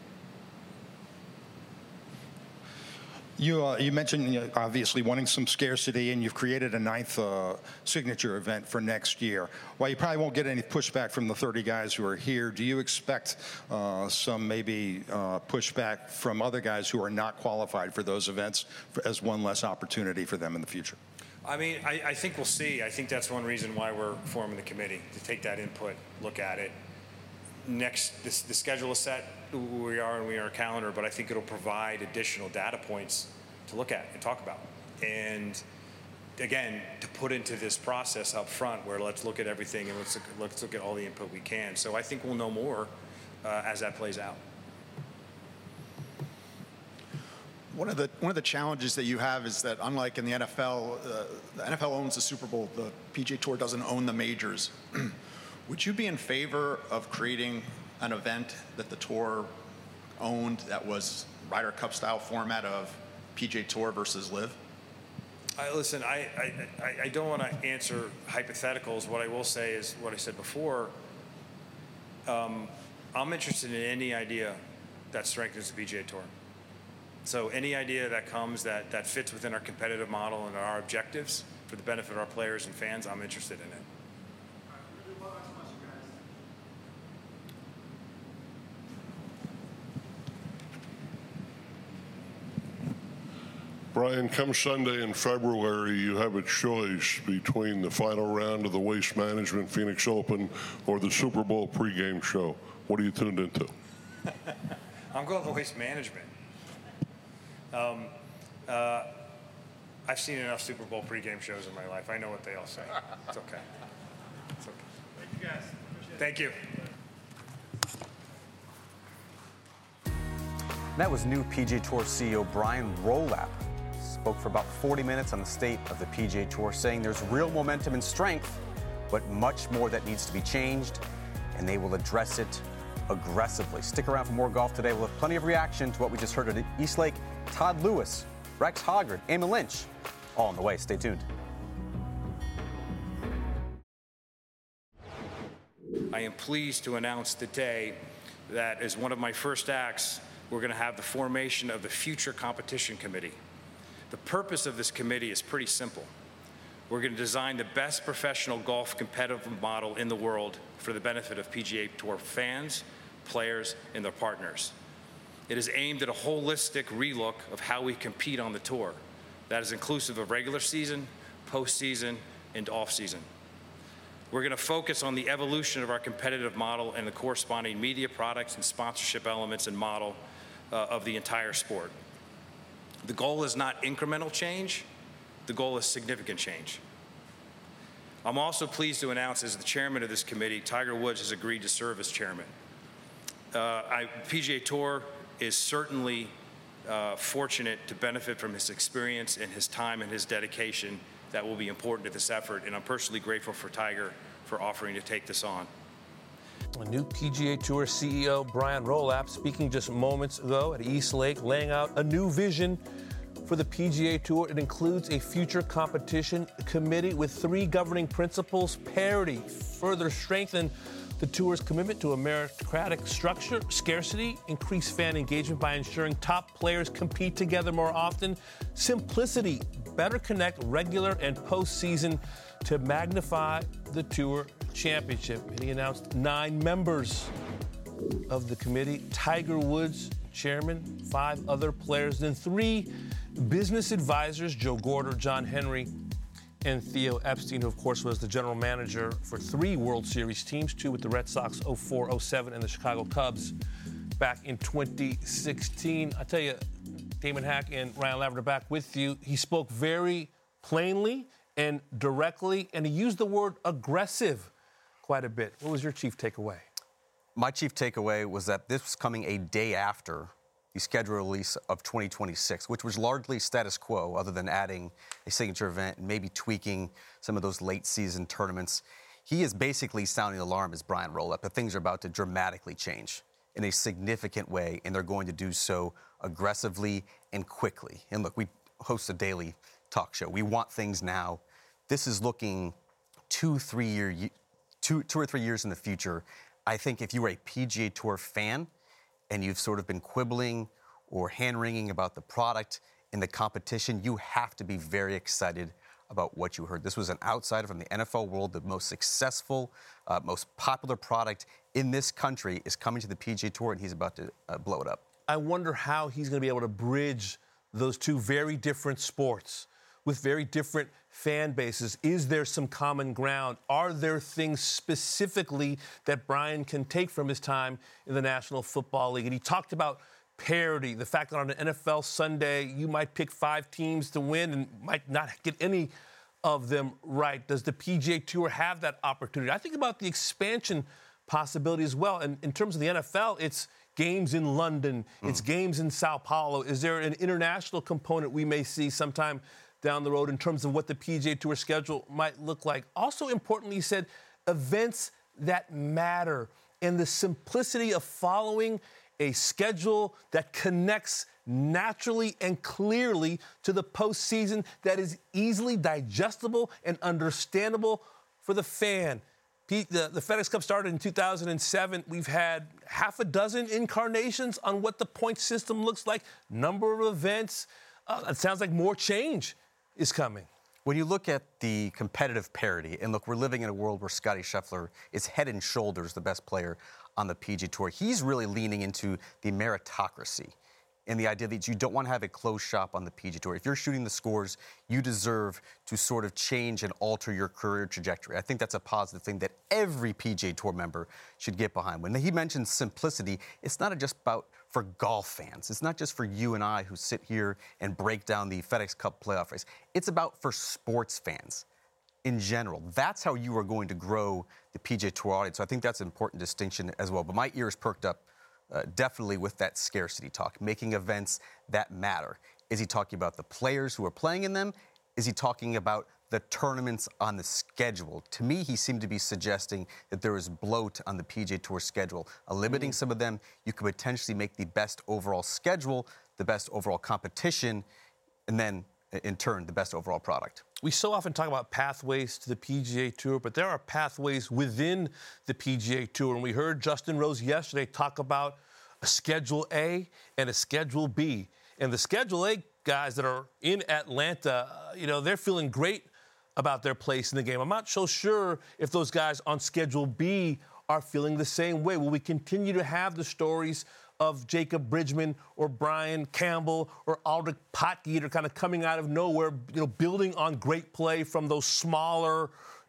You mentioned obviously wanting some scarcity, and you've created a 9th signature event for next year. While you probably won't get any pushback from the 30 guys who are here, do you expect some maybe pushback from other guys who are not qualified for those events as one less opportunity for them in the future? I mean, I think we'll see. I think that's one reason why we're forming the committee, to take that input, look at it. The schedule is set. We are on our calendar, but I think it'll provide additional data points to look at and talk about. And again, to put into this process up front, where let's look at everything and let's look at all the input we can. So I think we'll know more as that plays out. One of the challenges that you have is that, unlike in the NFL owns the Super Bowl. The PGA Tour doesn't own the majors. Would you be in favor of creating an event that the tour owned that was Ryder Cup style format of PGA Tour versus Live? Listen, I don't want to answer hypotheticals. What I will say is what I said before. I'm interested in any idea that strengthens the PGA Tour. So any idea that comes that fits within our competitive model and our objectives for the benefit of our players and fans, I'm interested in it. Brian, come Sunday in February, you have a choice between the final round of the Waste Management Phoenix Open or the Super Bowl pregame show. What are you tuned into? I'm going with Waste Management. I've seen enough Super Bowl pregame shows in my life. I know what they all say. It's okay. It's okay. Thank you, guys. Thank you. That was new PGA Tour CEO Brian Rolapp. Spoke for about 40 minutes on the state of the PGA Tour, saying there's real momentum and strength, but much more that needs to be changed, and they will address it aggressively. Stick around for more Golf Today. We'll have plenty of reaction to what we just heard at East Lake. Todd Lewis, Rex Hoggard, Eamon Lynch, all on the way. Stay tuned. I am pleased to announce today that as one of my first acts, we're going to have the formation of the Future Competition Committee. The purpose of this committee is pretty simple. We're going to design the best professional golf competitive model in the world for the benefit of PGA Tour fans, players, and their partners. It is aimed at a holistic relook of how we compete on the tour. That is inclusive of regular season, postseason, and off-season. We're going to focus on the evolution of our competitive model and the corresponding media products and sponsorship elements and model of the entire sport. The goal is not incremental change. The goal is significant change. I'm also pleased to announce, as the chairman of this committee, Tiger Woods has agreed to serve as chairman. PGA Tour is certainly fortunate to benefit from his experience and his time and his dedication that will be important to this effort, and I'm personally grateful for Tiger for offering to take this on. A new PGA Tour CEO Brian Rolapp speaking just moments ago at East Lake, laying out a new vision for the PGA Tour. It includes a future competition committee with 3 governing principles: parity, further strengthen the tour's commitment to a meritocratic structure; scarcity, increase fan engagement by ensuring top players compete together more often; simplicity, better connect regular and postseason to magnify the Tour Championship. And he announced 9 members of the committee: Tiger Woods, chairman, 5 other players, then 3 business advisors: Joe Gorder, John Henry, and Theo Epstein, who, of course, was the general manager for 3 World Series teams, 2 with the Red Sox, 04, 07, and the Chicago Cubs back in 2016. I tell you, Damon Hack and Ryan Laverne are back with you. He spoke very plainly and directly, and he used the word aggressive quite a bit. What was your chief takeaway? My chief takeaway was that this was coming a day after the scheduled release of 2026, which was largely status quo, other than adding a signature event and maybe tweaking some of those late season tournaments. He is basically sounding the alarm as Brian Rolapp that things are about to dramatically change in a significant way, and they're going to do so aggressively and quickly. And look, we host a daily talk show. We want things now. This is looking 2 or 3 years in the future. I think if you were a PGA Tour fan and you've sort of been quibbling or hand-wringing about the product in the competition, you have to be very excited about what you heard. This was an outsider from the NFL world. The most successful, most popular product in this country is coming to the PGA Tour, and he's about to blow it up. I wonder how he's going to be able to bridge those 2 very different sports with very different fan bases. Is there some common ground? Are there things specifically that Brian can take from his time in the National Football League? And he talked about parity, the fact that on an NFL Sunday, you might pick 5 teams to win and might not get any of them right. Does the PGA Tour have that opportunity? I think about the expansion possibility as well. And in terms of the NFL, it's games in London, it's games in Sao Paulo. Is there an international component we may see sometime down the road in terms of what the PGA Tour schedule might look like? Also importantly, he said, events that matter and the simplicity of following a schedule that connects naturally and clearly to the postseason, that is easily digestible and understandable for the fan. Pete, the FedEx Cup started in 2007. We've had half a dozen incarnations on what the point system looks like, number of events. It sounds like more change is coming. When you look at the competitive parity, and look, we're living in a world where Scottie Scheffler is head and shoulders the best player on the PGA Tour. He's really leaning into the meritocracy and the idea that you don't want to have a closed shop on the PGA Tour. If you're shooting the scores, you deserve to sort of change and alter your career trajectory. I think that's a positive thing that every PGA Tour member should get behind. When he mentions simplicity, it's not just about for golf fans. It's not just for you and I who sit here and break down the FedEx Cup playoff race. It's about for sports fans in general. That's how you are going to grow the PGA Tour audience. So I think that's an important distinction as well. But my ears perked up definitely with that scarcity talk, making events that matter. Is he talking about the players who are playing in them? Is he talking about the tournaments on the schedule? To me, he seemed to be suggesting that there is bloat on the PGA Tour schedule. Limiting some of them, you could potentially make the best overall schedule, the best overall competition, and then, in turn, the best overall product. We so often talk about pathways to the PGA Tour, but there are pathways within the PGA Tour. And we heard Justin Rose yesterday talk about a Schedule A and a Schedule B. And the Schedule A guys that are in Atlanta, they're feeling great about their place in the game. I'm not so sure if those guys on Schedule B are feeling the same way. Will we continue to have the stories of Jacob Bridgman or Brian Campbell or Aldrich Potgieter that are kind of coming out of nowhere, building on great play from those smaller,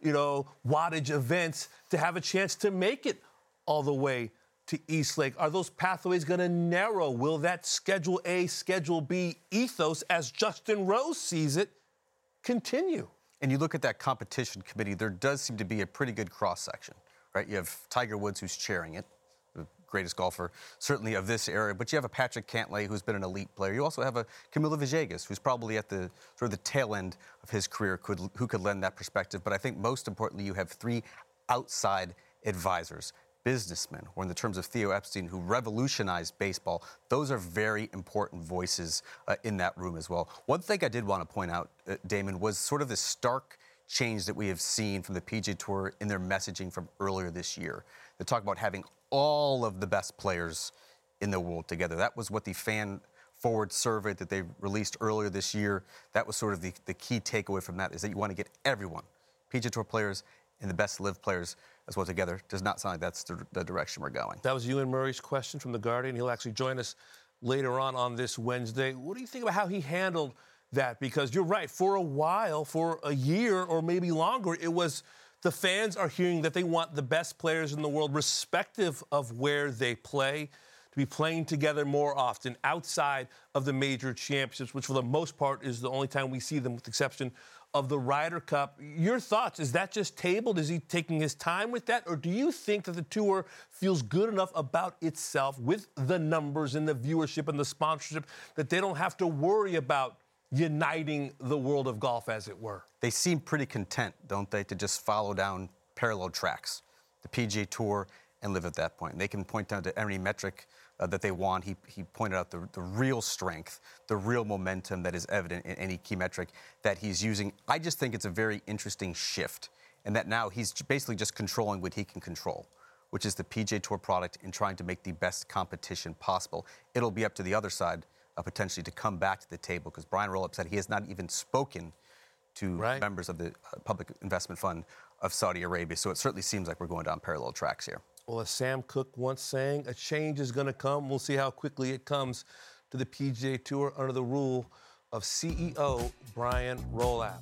wattage events to have a chance to make it all the way to East Lake? Are those pathways going to narrow? Will that Schedule A, Schedule B ethos, as Justin Rose sees it, continue? And you look at that competition committee, there does seem to be a pretty good cross-section, right? You have Tiger Woods, who's chairing it, the greatest golfer, certainly of this era, but you have a Patrick Cantlay, who's been an elite player. You also have a Camilo Villegas, who's probably at the sort of the tail end of his career, who could lend that perspective. But I think most importantly, you have three outside advisors, businessmen, or in the terms of Theo Epstein, who revolutionized baseball. Those are very important voices in that room as well. One thing I did want to point out, Damon, was sort of the stark change that we have seen from the PGA Tour in their messaging from earlier this year. They talk about having all of the best players in the world together. That was what the fan forward survey that they released earlier this year, that was sort of the key takeaway from that, is that you want to get everyone, PGA Tour players and the best live players as well together. Does not sound like that's the direction we're going. That was Ewan Murray's question from The Guardian. He'll actually join us later on this Wednesday. What do you think about how he handled that? Because you're right, for a while, for a year or maybe longer, it was the fans are hearing that they want the best players in the world, respective of where they play, to be playing together more often outside of the major championships, which for the most part is the only time we see them, with the exception of the Ryder Cup. Your thoughts, is that just tabled? Is he taking his time with that? Or do you think that the tour feels good enough about itself with the numbers and the viewership and the sponsorship that they don't have to worry about uniting the world of golf, as it were? They seem pretty content, don't they, to just follow down parallel tracks, the PGA Tour, and live at that point. They can point down to any metric that they want. He pointed out the real strength, the real momentum that is evident in any key metric that he's using. I just think it's a very interesting shift, and that now he's basically just controlling what he can control, which is the PGA Tour product, and trying to make the best competition possible. It'll be up to the other side potentially to come back to the table, because Brian Roloff said he has not even spoken to members of the Public Investment Fund of Saudi Arabia. So it certainly seems like we're going down parallel tracks here. Well, as Sam Cooke once sang, a change is going to come. We'll see how quickly it comes to the PGA Tour under the rule of CEO Brian Roloff.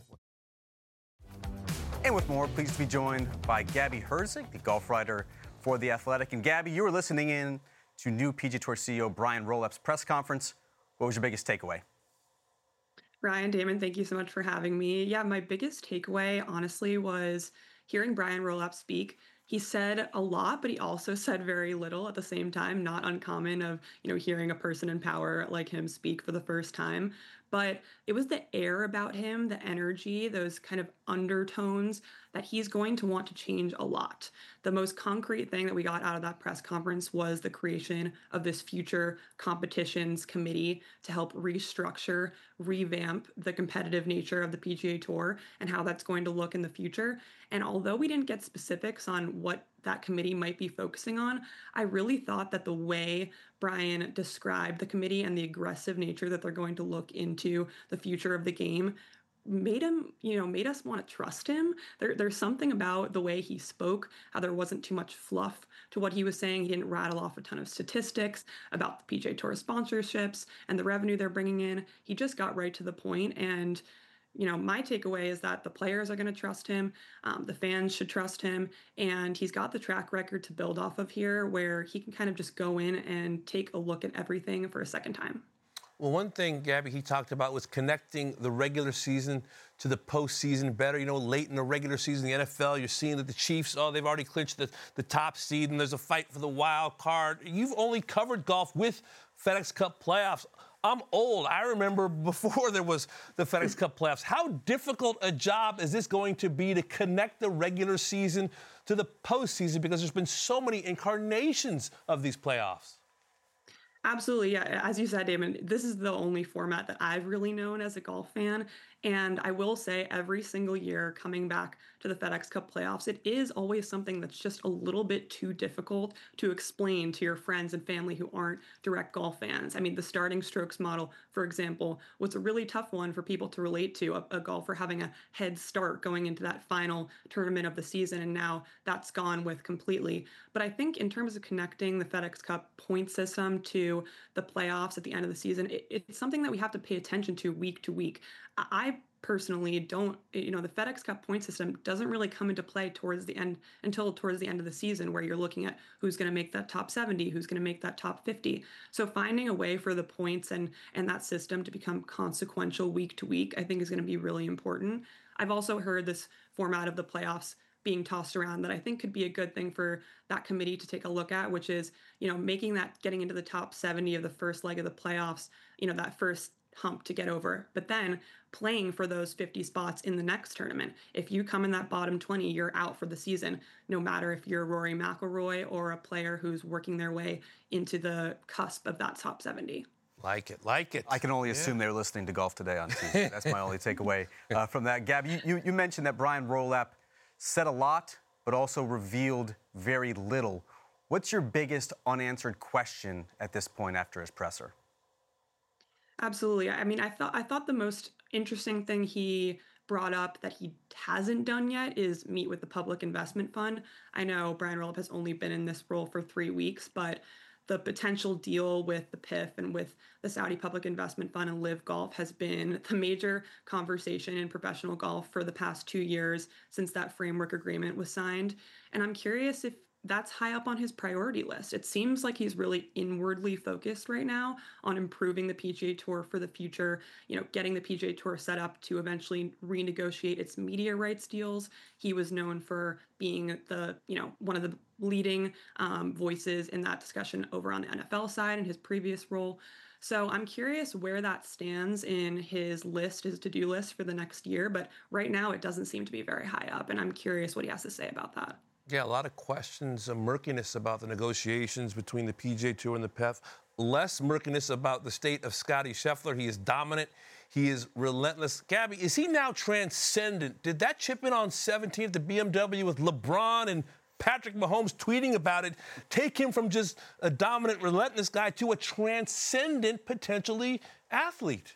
And with more, pleased to be joined by Gabby Herzig, the golf writer for The Athletic. And Gabby, you were listening in to new PGA Tour CEO Brian Roloff's press conference. What was your biggest takeaway? Ryan, Damon, thank you so much for having me. Yeah, my biggest takeaway, honestly, was hearing Brian Roloff speak. He said a lot, but he also said very little at the same time. Not uncommon of, hearing a person in power like him speak for the first time. but it was the air about him, the energy, those kind of undertones that he's going to want to change a lot. The most concrete thing that we got out of that press conference was the creation of this future competitions committee to help restructure, revamp the competitive nature of the PGA Tour and how that's going to look in the future. And although we didn't get specifics on what that committee might be focusing on, I really thought that the way Brian described the committee and the aggressive nature that they're going to look into the future of the game made us want to trust him. There's something about the way he spoke, how there wasn't too much fluff to what he was saying. He didn't rattle off a ton of statistics about the PGA Tour sponsorships and the revenue they're bringing in. He just got right to the point. And my takeaway is that the players are going to trust him. The fans should trust him. And he's got the track record to build off of here where he can kind of just go in and take a look at everything for a second time. Well, one thing, Gabby, he talked about was connecting the regular season to the postseason better. Late in the regular season, the NFL, you're seeing that the Chiefs, they've already clinched the top seed, and there's a fight for the wild card. You've only covered golf with FedEx Cup playoffs. I'm old. I remember before there was the FedEx Cup playoffs. How difficult a job is this going to be to connect the regular season to the postseason, because there's been so many incarnations of these playoffs? Absolutely, yeah. As you said, Damon, this is the only format that I've really known as a golf fan. And I will say every single year coming back to the FedEx Cup playoffs, it is always something that's just a little bit too difficult to explain to your friends and family who aren't direct golf fans. I mean, the starting strokes model, for example, was a really tough one for people to relate to, a golfer having a head start going into that final tournament of the season, and now that's gone with completely. But I think in terms of connecting the FedEx Cup point system to the playoffs at the end of the season, it's something that we have to pay attention to week. I personally don't, the FedEx Cup point system doesn't really come into play until towards the end of the season, where you're looking at who's going to make that top 70, who's going to make that top 50. So finding a way for the points and that system to become consequential week to week, I think is going to be really important. I've also heard this format of the playoffs being tossed around that I think could be a good thing for that committee to take a look at, which is, making that getting into the top 70 of the first leg of the playoffs, that first hump to get over, but then playing for those 50 spots in the next tournament. If you come in that bottom 20, you're out for the season, no matter if you're Rory McIlroy or a player who's working their way into the cusp of that top 70. Like it. I can only assume they're listening to Golf Today on Tuesday. That's my only takeaway from that. Gab, you mentioned that Brian Rolapp said a lot, but also revealed very little. What's your biggest unanswered question at this point after his presser? Absolutely. I mean, I thought the most interesting thing he brought up that he hasn't done yet is meet with the Public Investment Fund. I know Brian Rolapp has only been in this role for 3 weeks, but the potential deal with the PIF and with the Saudi Public Investment Fund and Live Golf has been the major conversation in professional golf for the past 2 years since that framework agreement was signed. And I'm curious if that's high up on his priority list. It seems like he's really inwardly focused right now on improving the PGA Tour for the future, getting the PGA Tour set up to eventually renegotiate its media rights deals. He was known for being one of the leading voices in that discussion over on the NFL side in his previous role. So I'm curious where that stands in his to-do list for the next year. But right now it doesn't seem to be very high up. And I'm curious what he has to say about that. Yeah, a lot of questions, murkiness about the negotiations between the PGA Tour and the PIF. Less murkiness about the state of Scottie Scheffler. He is dominant. He is relentless. Gabby, is he now transcendent? Did that chip in on 17 at the BMW with LeBron and Patrick Mahomes tweeting about it take him from just a dominant, relentless guy to a transcendent, potentially, athlete?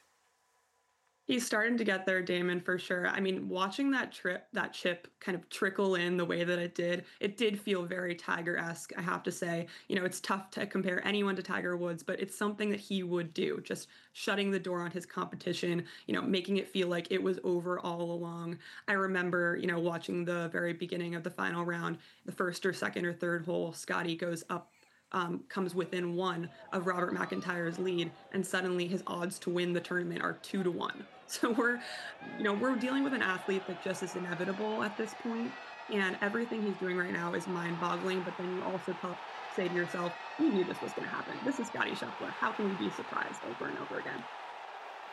He's starting to get there, Damon, for sure. I mean, watching that chip kind of trickle in the way that it did feel very Tiger-esque, I have to say. It's tough to compare anyone to Tiger Woods, but it's something that he would do, just shutting the door on his competition, making it feel like it was over all along. I remember, watching the very beginning of the final round, the first or second or third hole, Scottie goes up, comes within 1 of Robert McIntyre's lead, and suddenly his odds to win the tournament are 2-1. So we're dealing with an athlete that just is inevitable at this point, and everything he's doing right now is mind-boggling. But then you also say to yourself, you knew this was going to happen. This is Scottie Scheffler. How can we be surprised over and over again?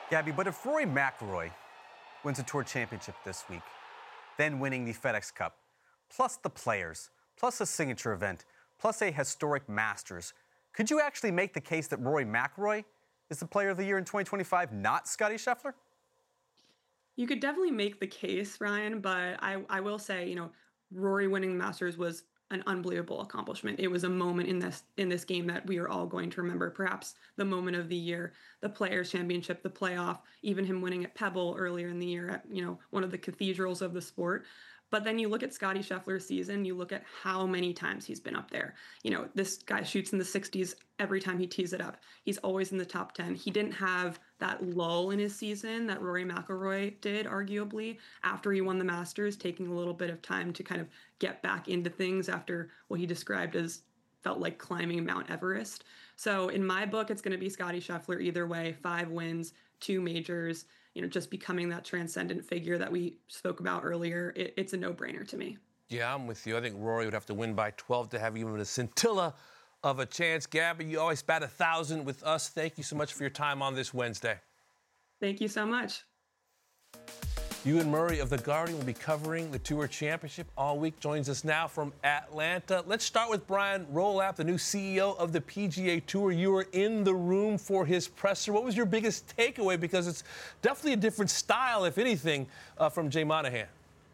Gabby, but if Rory McIlroy wins a Tour Championship this week, then winning the FedEx Cup, plus the Players, plus a signature event, plus a historic Masters, could you actually make the case that Rory McIlroy is the Player of the Year in 2025, not Scottie Scheffler? You could definitely make the case, Ryan, but I will say, Rory winning the Masters was an unbelievable accomplishment. It was a moment in this game that we are all going to remember, perhaps the moment of the year, the Players Championship, the playoff, even him winning at Pebble earlier in the year at, one of the cathedrals of the sport. But then you look at Scottie Scheffler's season, you look at how many times he's been up there. This guy shoots in the 60s every time he tees it up. He's always in the top 10. He didn't have that lull in his season that Rory McIlroy did, arguably, after he won the Masters, taking a little bit of time to kind of get back into things after what he described as felt like climbing Mount Everest. So in my book, it's going to be Scottie Scheffler either way, 5 wins, 2 majors, just becoming that transcendent figure that we spoke about earlier. It's a no-brainer to me. Yeah, I'm with you. I think Rory would have to win by 12 to have even a scintilla of a chance. Gabby, you always bat 1,000 with us. Thank you so much for your time on this Wednesday. Thank you so much. Ewan Murray of The Guardian will be covering the Tour Championship all week. Joins us now from Atlanta. Let's start with Brian Rolapp, the new CEO of the PGA Tour. You were in the room for his presser. What was your biggest takeaway? Because it's definitely a different style, if anything, from Jay Monahan.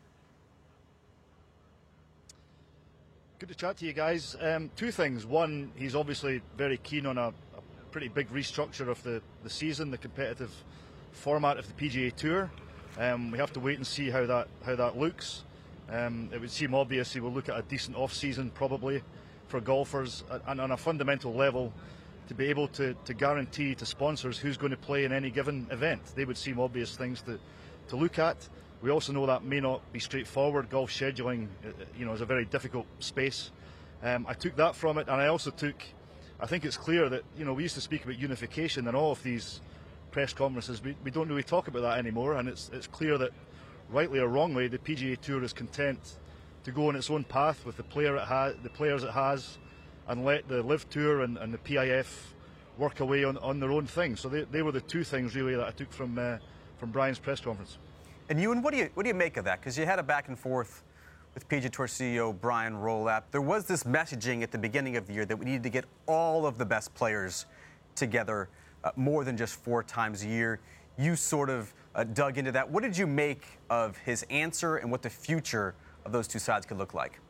Good to chat to you guys. 2 things. One, he's obviously very keen on a pretty big restructure of the season, the competitive format of the PGA Tour. We have to wait and see how that looks. It would seem obvious he will look at a decent off-season probably for golfers, and on a fundamental level, to be able to guarantee to sponsors who's going to play in any given event. They would seem obvious things to look at. We also know that may not be straightforward. Golf scheduling, is a very difficult space. I took that from it, and I also I think it's clear that, we used to speak about unification and all of these press conferences. We don't really talk about that anymore, and it's clear that, rightly or wrongly, the PGA Tour is content to go on its own path with the players it has, and let the LIV Tour and the PIF work away on their own thing. So they were the 2 things really that I took from Brian's press conference. And Ewan, what do you make of that? Because you had a back and forth with PGA Tour CEO Brian Rolapp. There was this messaging at the beginning of the year that we needed to get all of the best players together more than just 4 times a year. You sort of dug into that. What did you make of his answer and what the future of those 2 sides could look like?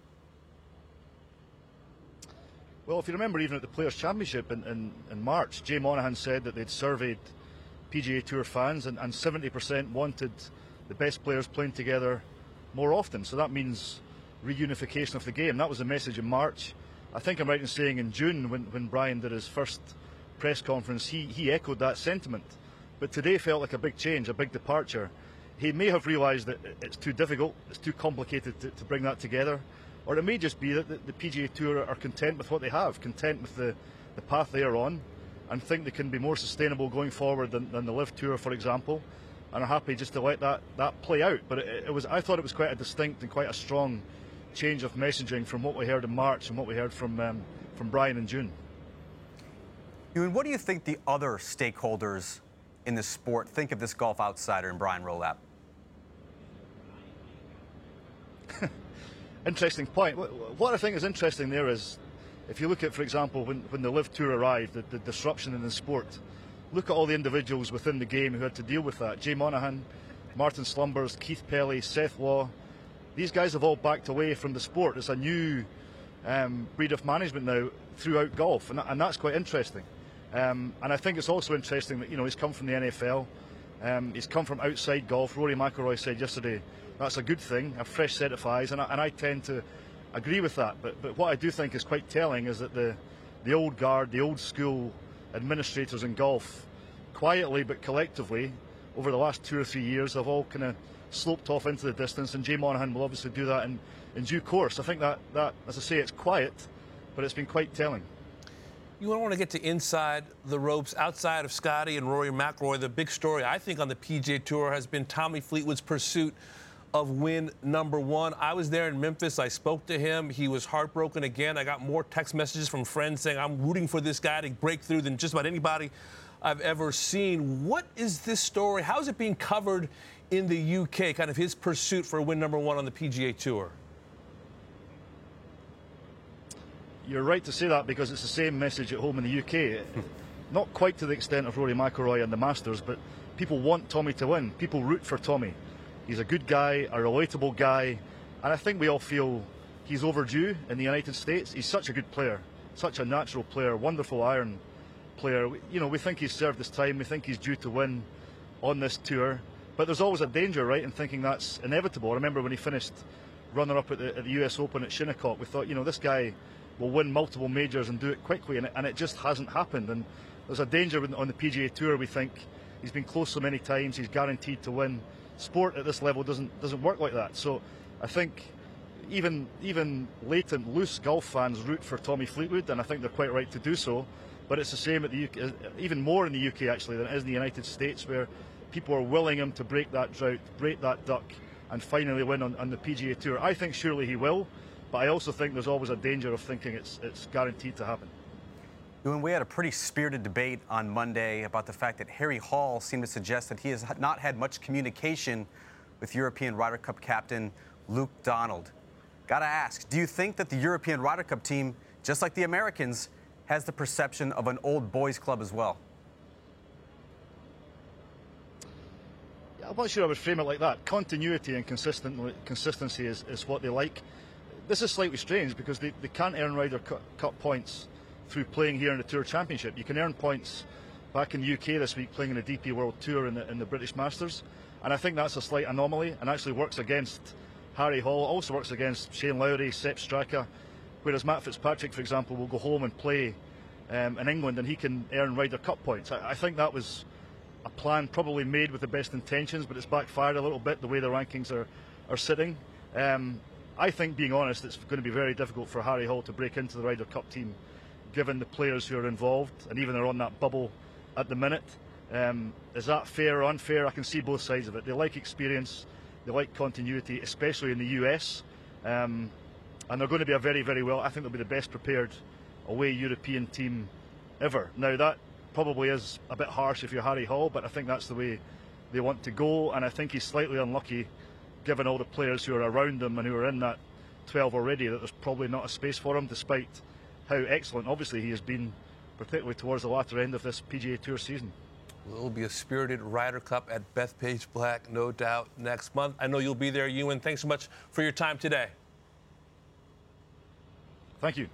Well, if you remember, even at the Players' Championship in March, Jay Monahan said that they'd surveyed PGA Tour fans, and 70% wanted the best players playing together more often. So that means reunification of the game. That was the message in March. I think I'm right in saying in June, when Brian did his first press conference, he echoed that sentiment. But today felt like a big change, a big departure. He may have realised that it's too difficult, it's too complicated to bring that together. Or it may just be that the PGA Tour are content with what they have, content with the path they are on, and think they can be more sustainable going forward than the LIV Tour, for example, and are happy just to let that play out. But I thought it was quite a distinct and quite a strong change of messaging from what we heard in March and what we heard from Brian in June. Ewan, what do you think the other stakeholders in the sport think of this golf outsider in Brian Rolapp? Interesting point. What I think is interesting there is, if you look at, for example, when the LIV Tour arrived, the disruption in the sport, look at all the individuals within the game who had to deal with that. Jay Monahan, Martin Slumbers, Keith Pelley, Seth Law. These guys have all backed away from the sport. It's a new breed of management now throughout golf, and that's quite interesting. And I think it's also interesting that, he's come from the NFL. He's come from outside golf. Rory McIlroy said yesterday that's a good thing, a fresh set of eyes, and I tend to agree with that. But what I do think is quite telling is that the old guard, the old school administrators in golf, quietly but collectively, over the last 2 or 3 years, have all kind of sloped off into the distance, and Jay Monahan will obviously do that in due course. I think that, as I say, it's quiet, but it's been quite telling. You don't want to get to inside the ropes, outside of Scottie and Rory McIlroy. The big story, I think, on the PGA Tour has been Tommy Fleetwood's pursuit of win number 1. I was there in Memphis. I spoke to him. He was heartbroken again. I got more text messages from friends saying I'm rooting for this guy to break through than just about anybody I've ever seen. What is this story? How is it being covered in the UK, kind of his pursuit for win number 1 on the PGA Tour? You're right to say that because it's the same message at home in the UK. Not quite to the extent of Rory McIlroy and the Masters, but people want Tommy to win. People root for Tommy. He's a good guy, a relatable guy, and I think we all feel he's overdue in the United States. He's such a good player, such a natural player, wonderful iron player. We think he's served his time. We think he's due to win on this tour. But there's always a danger, right, in thinking that's inevitable. I remember when he finished runner-up at the US Open at Shinnecock, we thought, this guy will win multiple majors and do it quickly, and it just hasn't happened. And there's a danger on the PGA Tour. We think he's been close so many times, he's guaranteed to win. Sport at this level doesn't work like that. So I think even latent, loose golf fans root for Tommy Fleetwood, and I think they're quite right to do so. But it's the same at the UK, even more in the UK actually than it is in the United States, where people are willing him to break that drought, break that duck, and finally win on the PGA Tour. I think surely he will, but I also think there's always a danger of thinking it's guaranteed to happen. Ewan, we had a pretty spirited debate on Monday about the fact that Harry Hall seemed to suggest that he has not had much communication with European Ryder Cup captain Luke Donald. Gotta ask, do you think that the European Ryder Cup team, just like the Americans, has the perception of an old boys club as well? I'm not sure I would frame it like that. Continuity and consistency is what they like. This is slightly strange because they can't earn Ryder Cup points through playing here in the Tour Championship. You can earn points back in the UK this week playing in the DP World Tour in the British Masters, and I think that's a slight anomaly and actually works against Harry Hall, also works against Shane Lowry, Sepp Straka, whereas Matt Fitzpatrick, for example, will go home and play in England and he can earn Ryder Cup points. I think that was a plan probably made with the best intentions, but it's backfired a little bit the way the rankings are sitting. I think, being honest, it's going to be very difficult for Harry Hall to break into the Ryder Cup team given the players who are involved, and even they're on that bubble at the minute. Is that fair or unfair? I can see both sides of it. They like experience, they like continuity, especially in the US, and they're going to be I think they'll be the best prepared away European team ever. Now that probably is a bit harsh if you're Harry Hall, but I think that's the way they want to go, and I think he's slightly unlucky given all the players who are around him and who are in that 12 already, that there's probably not a space for him, despite how excellent obviously he has been, particularly towards the latter end of this PGA Tour season. Will be a spirited Ryder Cup at Bethpage Black, no doubt, next month. I know you'll be there, Ewan. Thanks so much for your time today. Thank you.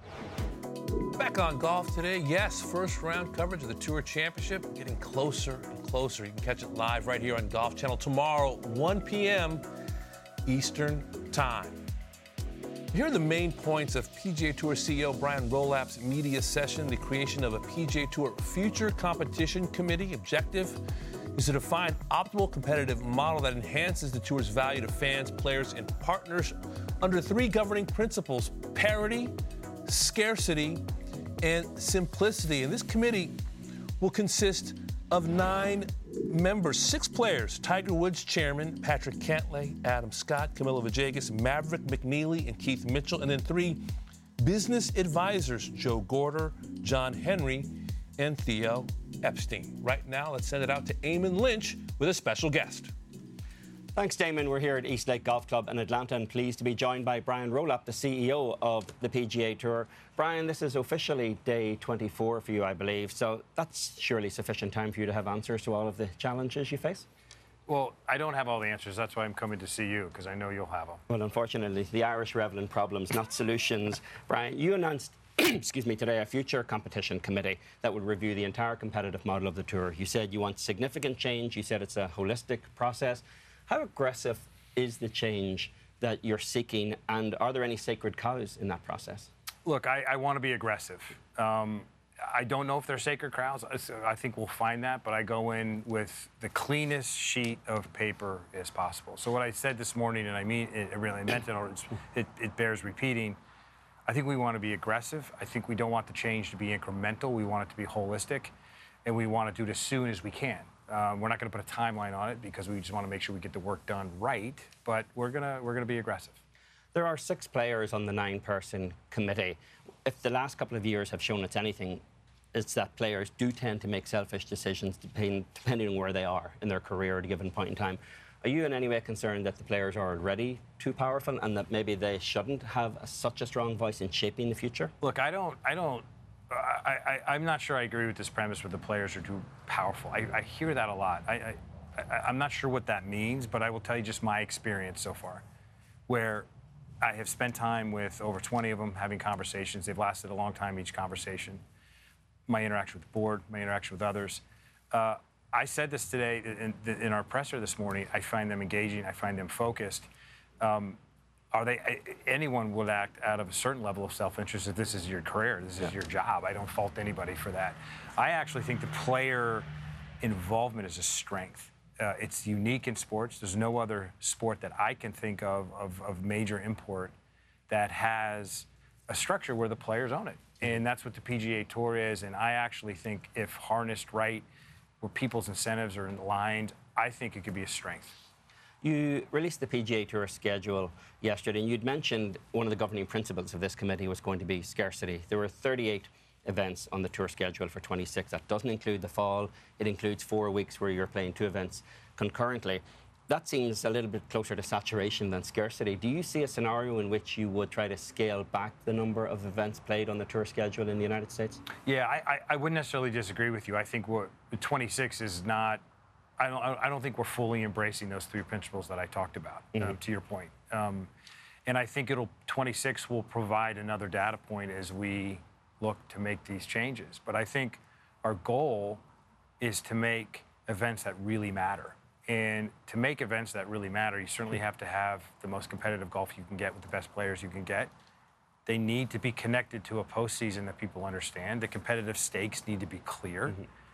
Back on golf today, yes, first round coverage of the Tour Championship getting closer and closer. You can catch it live right here on Golf Channel tomorrow, 1 p.m. Eastern Time. Here are the main points of PGA Tour CEO Brian Rolap's media session. The creation of a PGA Tour Future Competition Committee. Objective is to define optimal competitive model that enhances the Tour's value to fans, players, and partners under 3 governing principles: parity, scarcity, and simplicity. And this committee will consist of 9 members, 6 players: Tiger Woods chairman Patrick Cantlay, Adam Scott, Camilo Villegas, Maverick McNeely, and Keith Mitchell, and then 3 business advisors: Joe Gorder, John Henry, and Theo Epstein. Right now, let's send it out to Eamon Lynch with a special guest. Thanks, Damon. We're here at Eastlake Golf Club in Atlanta and pleased to be joined by Brian Rolap, the CEO of the PGA Tour. Brian, this is officially day 24 for you, I believe, so that's surely sufficient time for you to have answers to all of the challenges you face? Well, I don't have all the answers. That's why I'm coming to see you, because I know you'll have them. Well, unfortunately, the Irish revel in problems, not solutions. Brian, you announced excuse me, today, a future competition committee that would review the entire competitive model of the Tour. You said you want significant change. You said it's a holistic process. How aggressive is the change that you're seeking, and are there any sacred cows in that process? Look, I want to be aggressive. I don't know if they're sacred cows. I think we'll find that, but I go in with the cleanest sheet of paper as possible. So what I said this morning, and I mean it, I really meant it, or it bears repeating, I think we want to be aggressive. I think we don't want the change to be incremental. We want it to be holistic, and we want to do it as soon as we can. We're not going to put a timeline on it because we just want to make sure we get the work done right, but we're gonna be aggressive. There are 6 players on the 9-person committee. If the last couple of years have shown it's anything, it's that players do tend to make selfish decisions depending on where they are in their career at a given point in time. Are you in any way concerned that the players are already too powerful and that maybe they shouldn't have such a strong voice in shaping the future? Look, I'm not sure I agree with this premise where the players are too powerful. I hear that a lot. I'm not sure what that means, but I will tell you just my experience so far, where I have spent time with over 20 of them having conversations. They've lasted a long time, each conversation. My interaction with the board, my interaction with others. I said this today in our presser this morning. I find them engaging. I find them focused. Anyone would act out of a certain level of self-interest if this is your career, this is your job. I don't fault anybody for that. I actually think the player involvement is a strength. It's unique in sports. There's no other sport that I can think of major import that has a structure where the players own it. And that's what the PGA Tour is. And I actually think if harnessed right, where people's incentives are aligned, I think it could be a strength. You released the PGA Tour schedule yesterday, and you'd mentioned one of the governing principles of this committee was going to be scarcity. There were 38 events on the tour schedule for 26. That doesn't include the fall. It includes 4 weeks where you're playing 2 events concurrently. That seems a little bit closer to saturation than scarcity. Do you see a scenario in which you would try to scale back the number of events played on the tour schedule in the United States? Yeah, I wouldn't necessarily disagree with you. I think what 26 is not. I don't think we're fully embracing those 3 principles that I talked about. To your point, and I think 26 will provide another data point as we look to make these changes. But I think our goal is to make events that really matter. And to make events that really matter, you certainly have to have the most competitive golf you can get with the best players you can get. They need to be connected to a postseason that people understand. The competitive stakes need to be clear.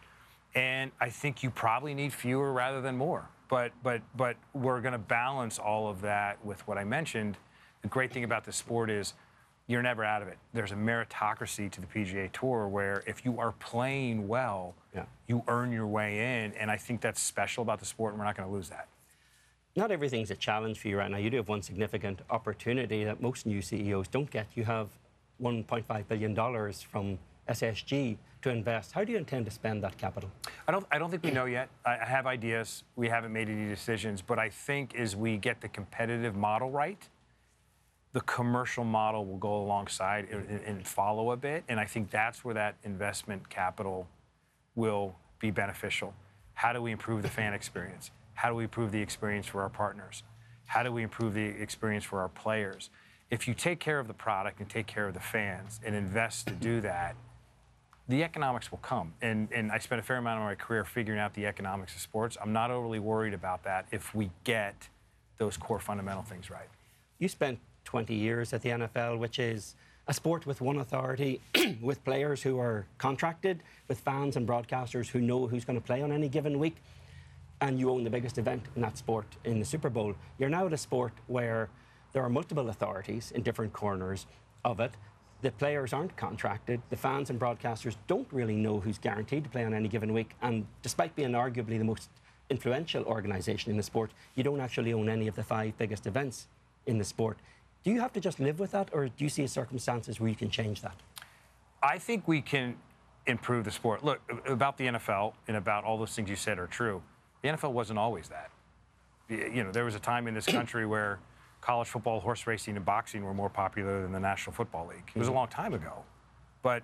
And I think you probably need fewer rather than more. But we're going to balance all of that with what I mentioned. The great thing about this sport is you're never out of it. There's a meritocracy to the PGA Tour where if you are playing well, you earn your way in. And I think that's special about the sport, and we're not going to lose that. Not everything's a challenge for you right now. You do have one significant opportunity that most new CEOs don't get. You have $1.5 billion from SSG to invest. How do you intend to spend that capital? I don't think we know yet. I have ideas. We haven't made any decisions. But I think as we get the competitive model right, the commercial model will go alongside and follow a bit. And I think that's where that investment capital will be beneficial. How do we improve the fan experience? How do we improve the experience for our partners? How do we improve the experience for our players? If you take care of the product and take care of the fans and invest to do that, the economics will come. And I spent a fair amount of my career figuring out the economics of sports. I'm not overly worried about that if we get those core fundamental things right. You spent 20 years at the NFL, which is a sport with one authority, with players who are contracted, with fans and broadcasters who know who's going to play on any given week, and you own the biggest event in that sport in the Super Bowl. You're now at a sport where there are multiple authorities in different corners of it. The players aren't contracted. The fans and broadcasters don't really know who's guaranteed to play on any given week. And despite being arguably the most influential organization in the sport, you don't actually own any of the 5 biggest events in the sport. Do you have to just live with that, or do you see circumstances where you can change that? I think we can improve the sport. Look, about the NFL and about all those things you said are true. The NFL wasn't always that. You know, there was a time in this country where college football, horse racing, and boxing were more popular than the National Football League. It was a long time ago, but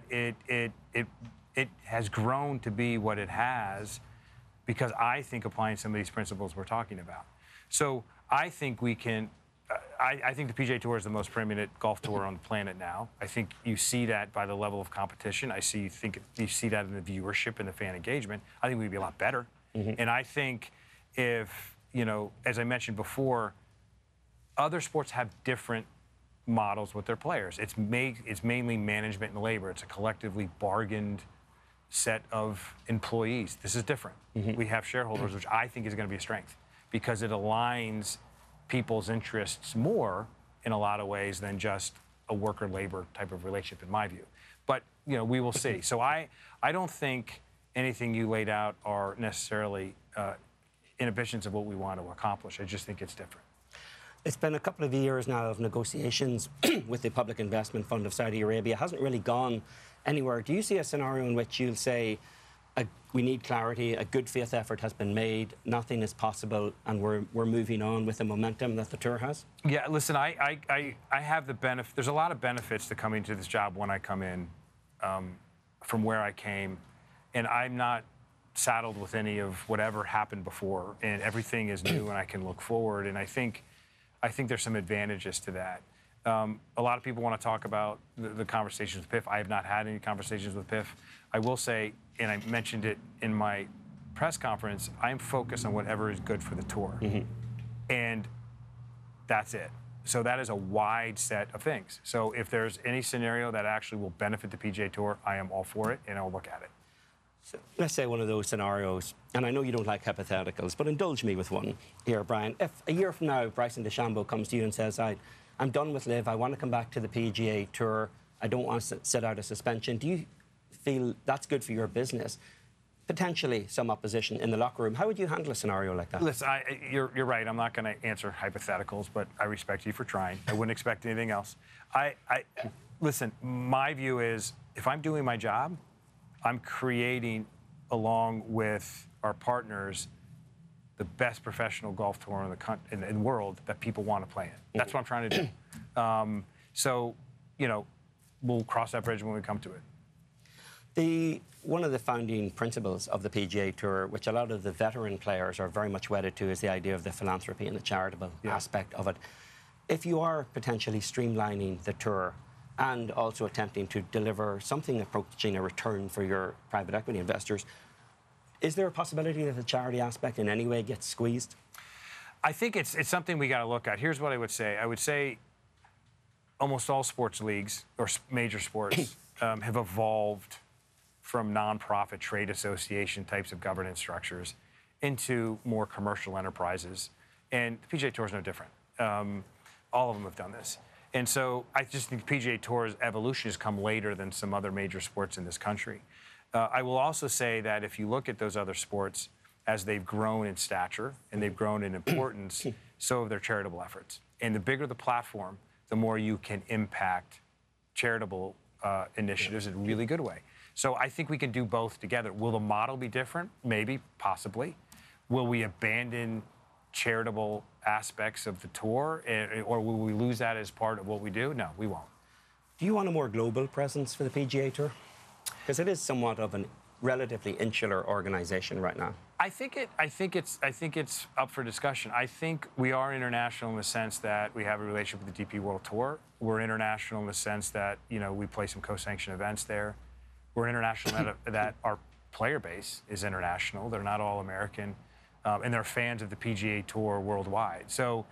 it has grown to be what it has because I think applying some of these principles we're talking about. So I think we can. I think the PGA Tour is the most preeminent golf tour on the planet now. I think you see that by the level of competition. You see that in the viewership and the fan engagement. I think we'd be a lot better. And I think if, you know, as I mentioned before, other sports have different models with their players. It's mainly management and labor. It's a collectively bargained set of employees. This is different. We have shareholders, which I think is going to be a strength because it aligns people's interests more in a lot of ways than just a worker-labor type of relationship, in my view. But, you know, we will see. So I don't think anything you laid out are necessarily inhibitions of what we want to accomplish. I just think it's different. It's been a couple of years now of negotiations with the Public Investment Fund of Saudi Arabia. It hasn't really gone anywhere. Do you see a scenario in which you'll say, we need clarity, a good faith effort has been made, nothing is possible, and we're moving on with the momentum that the tour has? Yeah, listen, I have the benefit. There's a lot of benefits to coming to this job when I come in from where I came, and I'm not saddled with any of whatever happened before, and everything is new, and I can look forward, and I think there's some advantages to that. A lot of people want to talk about the conversations with PIF. I have not had any conversations with PIF. I will say, and I mentioned it in my press conference, I'm focused on whatever is good for the tour. And that's it. So that is a wide set of things. So if there's any scenario that actually will benefit the PGA Tour, I am all for it, and I'll look at it. So let's say one of those scenarios, and I know you don't like hypotheticals, but indulge me with one here, Brian. If a year from now, Bryson DeChambeau comes to you and says, I'm done with LIV, I want to come back to the PGA Tour, I don't want to sit out a suspension, do you feel that's good for your business? Potentially some opposition in the locker room. How would you handle a scenario like that? Listen, you're right. I'm not going to answer hypotheticals, but I respect you for trying. I wouldn't expect anything else. Listen, my view is if I'm doing my job, I'm creating, along with our partners, the best professional golf tour in the world that people want to play in. That's what I'm trying to do. So, we'll cross that bridge when we come to it. One of the founding principles of the PGA Tour, which a lot of the veteran players are very much wedded to, is the idea of the philanthropy and the charitable aspect of it. If you are potentially streamlining the tour and also attempting to deliver something approaching a return for your private equity investors, is there a possibility that the charity aspect in any way gets squeezed? I think it's something we got to look at. Here's what I would say. I would say almost all sports leagues or major sports have evolved from nonprofit trade association types of governance structures into more commercial enterprises. And the PGA Tour is no different. All of them have done this. And so I just think the PGA Tour's evolution has come later than some other major sports in this country. I will also say that if you look at those other sports, as they've grown in stature and they've grown in importance, so have their charitable efforts. And the bigger the platform, the more you can impact charitable initiatives in a really good way. So I think we can do both together. Will the model be different? Maybe, possibly. Will we abandon charitable aspects of the tour, or will we lose that as part of what we do? No, we won't. Do you want a more global presence for the PGA Tour? Because it is somewhat of a relatively insular organization right now. I think it's up for discussion. I think we are international in the sense that we have a relationship with the DP World Tour. We're international in the sense that we play some co-sanctioned events there. We're international that our player base is international. They're not all American, and they're fans of the PGA Tour worldwide. So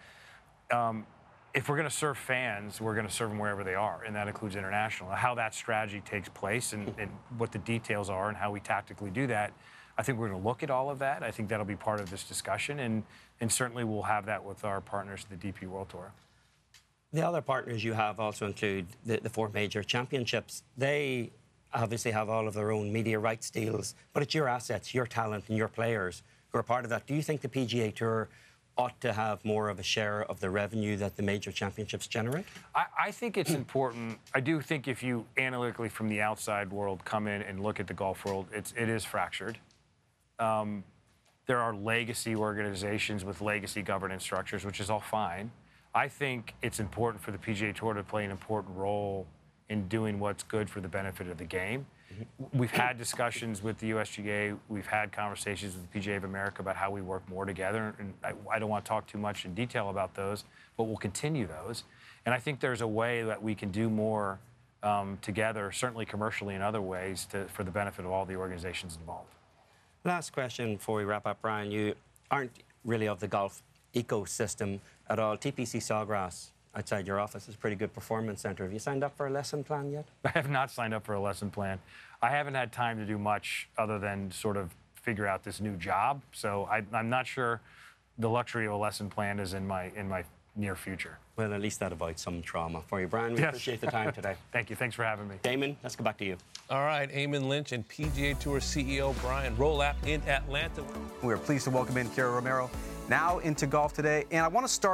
if we're going to serve fans, we're going to serve them wherever they are, and that includes international. How that strategy takes place and what the details are and how we tactically do that, I think we're going to look at all of that. I think that'll be part of this discussion, and certainly we'll have that with our partners, the DP World Tour. The other partners you have also include the 4 major championships. They obviously have all of their own media rights deals, but it's your assets, your talent, and your players who are part of that. Do you think the PGA Tour ought to have more of a share of the revenue that the major championships generate? I think it's important. I do think if you analytically from the outside world come in and look at the golf world, it is fractured. There are legacy organizations with legacy governance structures, which is all fine. I think it's important for the PGA Tour to play an important role in doing what's good for the benefit of the game. We've had discussions with the USGA. We've had conversations with the PGA of America about how we work more together. And I don't want to talk too much in detail about those, but we'll continue those. And I think there's a way that we can do more together, certainly commercially in other ways, for the benefit of all the organizations involved. Last question before we wrap up, Brian. You aren't really of the golf ecosystem at all. TPC Sawgrass outside your office is a pretty good performance center. Have you signed up for a lesson plan yet? I have not signed up for a lesson plan. I haven't had time to do much other than sort of figure out this new job. So I'm not sure the luxury of a lesson plan is in my near future. Well, at least that avoids some trauma for you, Brian. We appreciate the time today. Thank you. Thanks for having me. Damon, let's go back to you. All right, Eamon Lynch and PGA Tour CEO Brian Rolapp in Atlanta. We are pleased to welcome in Kara Romero now into Golf Today. And I want to start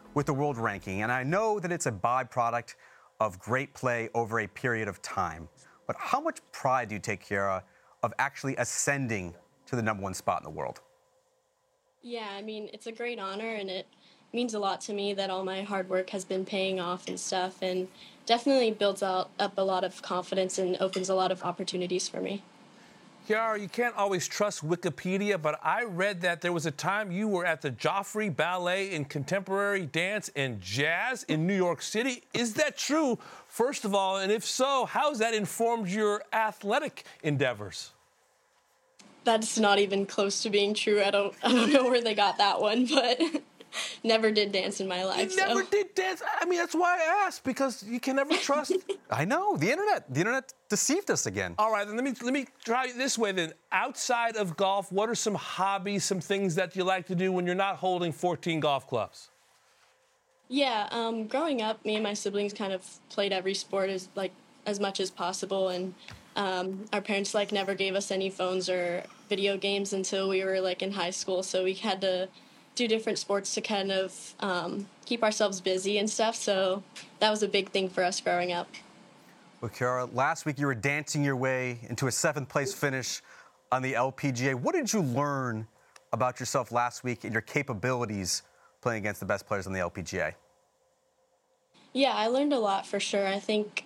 with the world ranking, and I know that it's a byproduct of great play over a period of time. But how much pride do you take, Kiara, of actually ascending to the #1 spot in the world? Yeah, I mean, it's a great honor, and it means a lot to me that all my hard work has been paying off and stuff, and definitely builds up a lot of confidence and opens a lot of opportunities for me. Kiara, you can't always trust Wikipedia, but I read that there was a time you were at the Joffrey Ballet in Contemporary Dance and Jazz in New York City. Is that true, first of all? And if so, how has that informed your athletic endeavors? That's not even close to being true. I don't know where they got that one, but never did dance in my life. You never did dance? I mean, that's why I asked, because you can never trust. I know, the internet deceived us again. All right, then let me try it this way then. Outside of golf, what are some hobbies, some things that you like to do when you're not holding 14 golf clubs? Yeah, growing up, me and my siblings kind of played every sport as much as possible, and our parents never gave us any phones or video games until we were in high school, so we had to do different sports to kind of keep ourselves busy and stuff, so that was a big thing for us growing up. Well, Kiara, last week you were dancing your way into a 7th place finish on the LPGA. What did you learn about yourself last week and your capabilities playing against the best players on the LPGA? Yeah, I learned a lot for sure. I think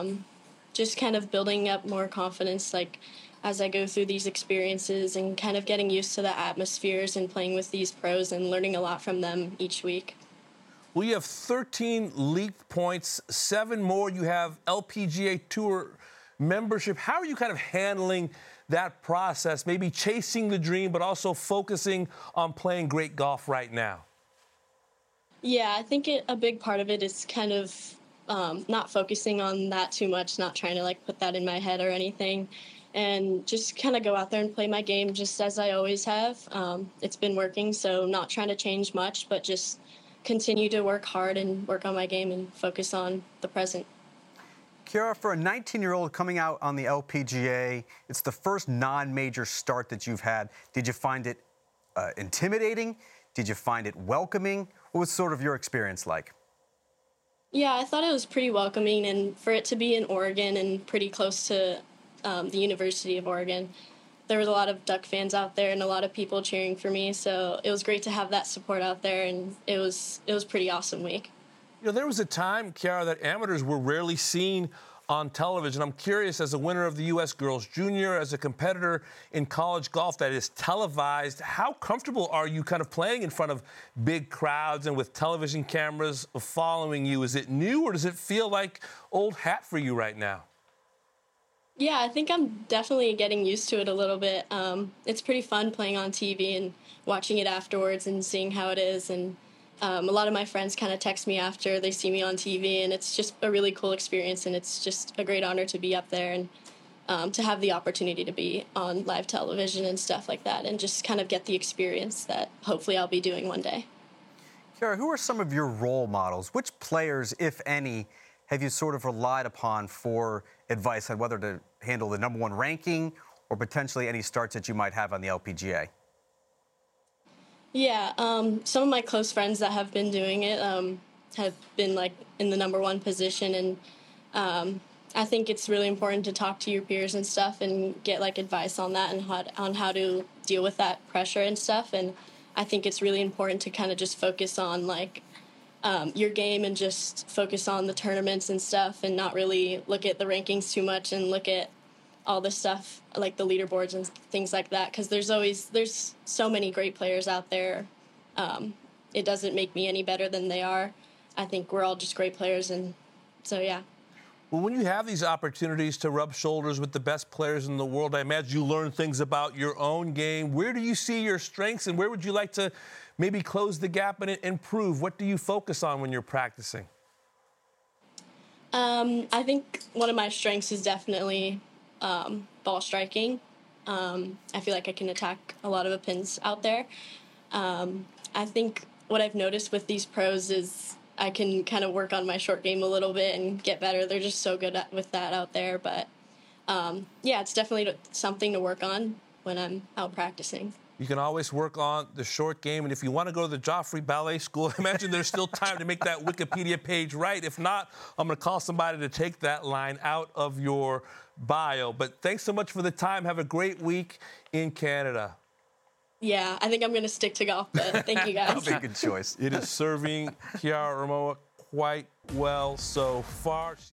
just kind of building up more confidence as I go through these experiences and kind of getting used to the atmospheres and playing with these pros and learning a lot from them each week. Well, you have 13 league points, 7 more. You have LPGA Tour membership. How are you kind of handling that process, maybe chasing the dream, but also focusing on playing great golf right now? Yeah, I think a big part of it is kind of not focusing on that too much, not trying to put that in my head or anything, and just kind of go out there and play my game just as I always have. It's been working, so not trying to change much, but just continue to work hard and work on my game and focus on the present. Kiara, for a 19-year-old coming out on the LPGA, it's the first non-major start that you've had. Did you find it intimidating? Did you find it welcoming? What was sort of your experience like? Yeah, I thought it was pretty welcoming, and for it to be in Oregon and pretty close to the University of Oregon, there was a lot of Duck fans out there and a lot of people cheering for me, so it was great to have that support out there, and it was a pretty awesome week. You know, there was a time, Kiara, that amateurs were rarely seen on television. I'm curious, as a winner of the U.S. Girls Junior, as a competitor in college golf that is televised, how comfortable are you kind of playing in front of big crowds and with television cameras following you? Is it new, or does it feel like old hat for you right now? Yeah, I think I'm definitely getting used to it a little bit. It's pretty fun playing on TV and watching it afterwards and seeing how it is. And a lot of my friends kind of text me after they see me on TV, and it's just a really cool experience, and it's just a great honor to be up there and to have the opportunity to be on live television and stuff like that and just kind of get the experience that hopefully I'll be doing one day. Kiara, who are some of your role models? Which players, if any, have you sort of relied upon for advice on whether to handle the #1 ranking or potentially any starts that you might have on the LPGA? Yeah, some of my close friends that have been doing it have been in the #1 position, and I think it's really important to talk to your peers and stuff and get advice on that and on how to deal with that pressure and stuff. And I think it's really important to kind of just focus on your game and just focus on the tournaments and stuff and not really look at the rankings too much and look at all the stuff like the leaderboards and things like that, because there's so many great players out there. It doesn't make me any better than they are. I think we're all just great players, and so yeah. Well, when you have these opportunities to rub shoulders with the best players in the world, I imagine you learn things about your own game. Where do you see your strengths, and where would you like to maybe close the gap and improve? What do you focus on when you're practicing? I think one of my strengths is definitely ball striking. I feel like I can attack a lot of the pins out there. I think what I've noticed with these pros is I can kind of work on my short game a little bit and get better. They're just so good with that out there. But, yeah, it's definitely something to work on when I'm out practicing. You can always work on the short game. And if you want to go to the Joffrey Ballet School, I imagine there's still time to make that Wikipedia page right. If not, I'm going to call somebody to take that line out of your bio. But thanks so much for the time. Have a great week in Canada. Yeah, I think I'm going to stick to golf, but thank you guys. That'll be a good choice. It is serving Kiara Momoa quite well so far.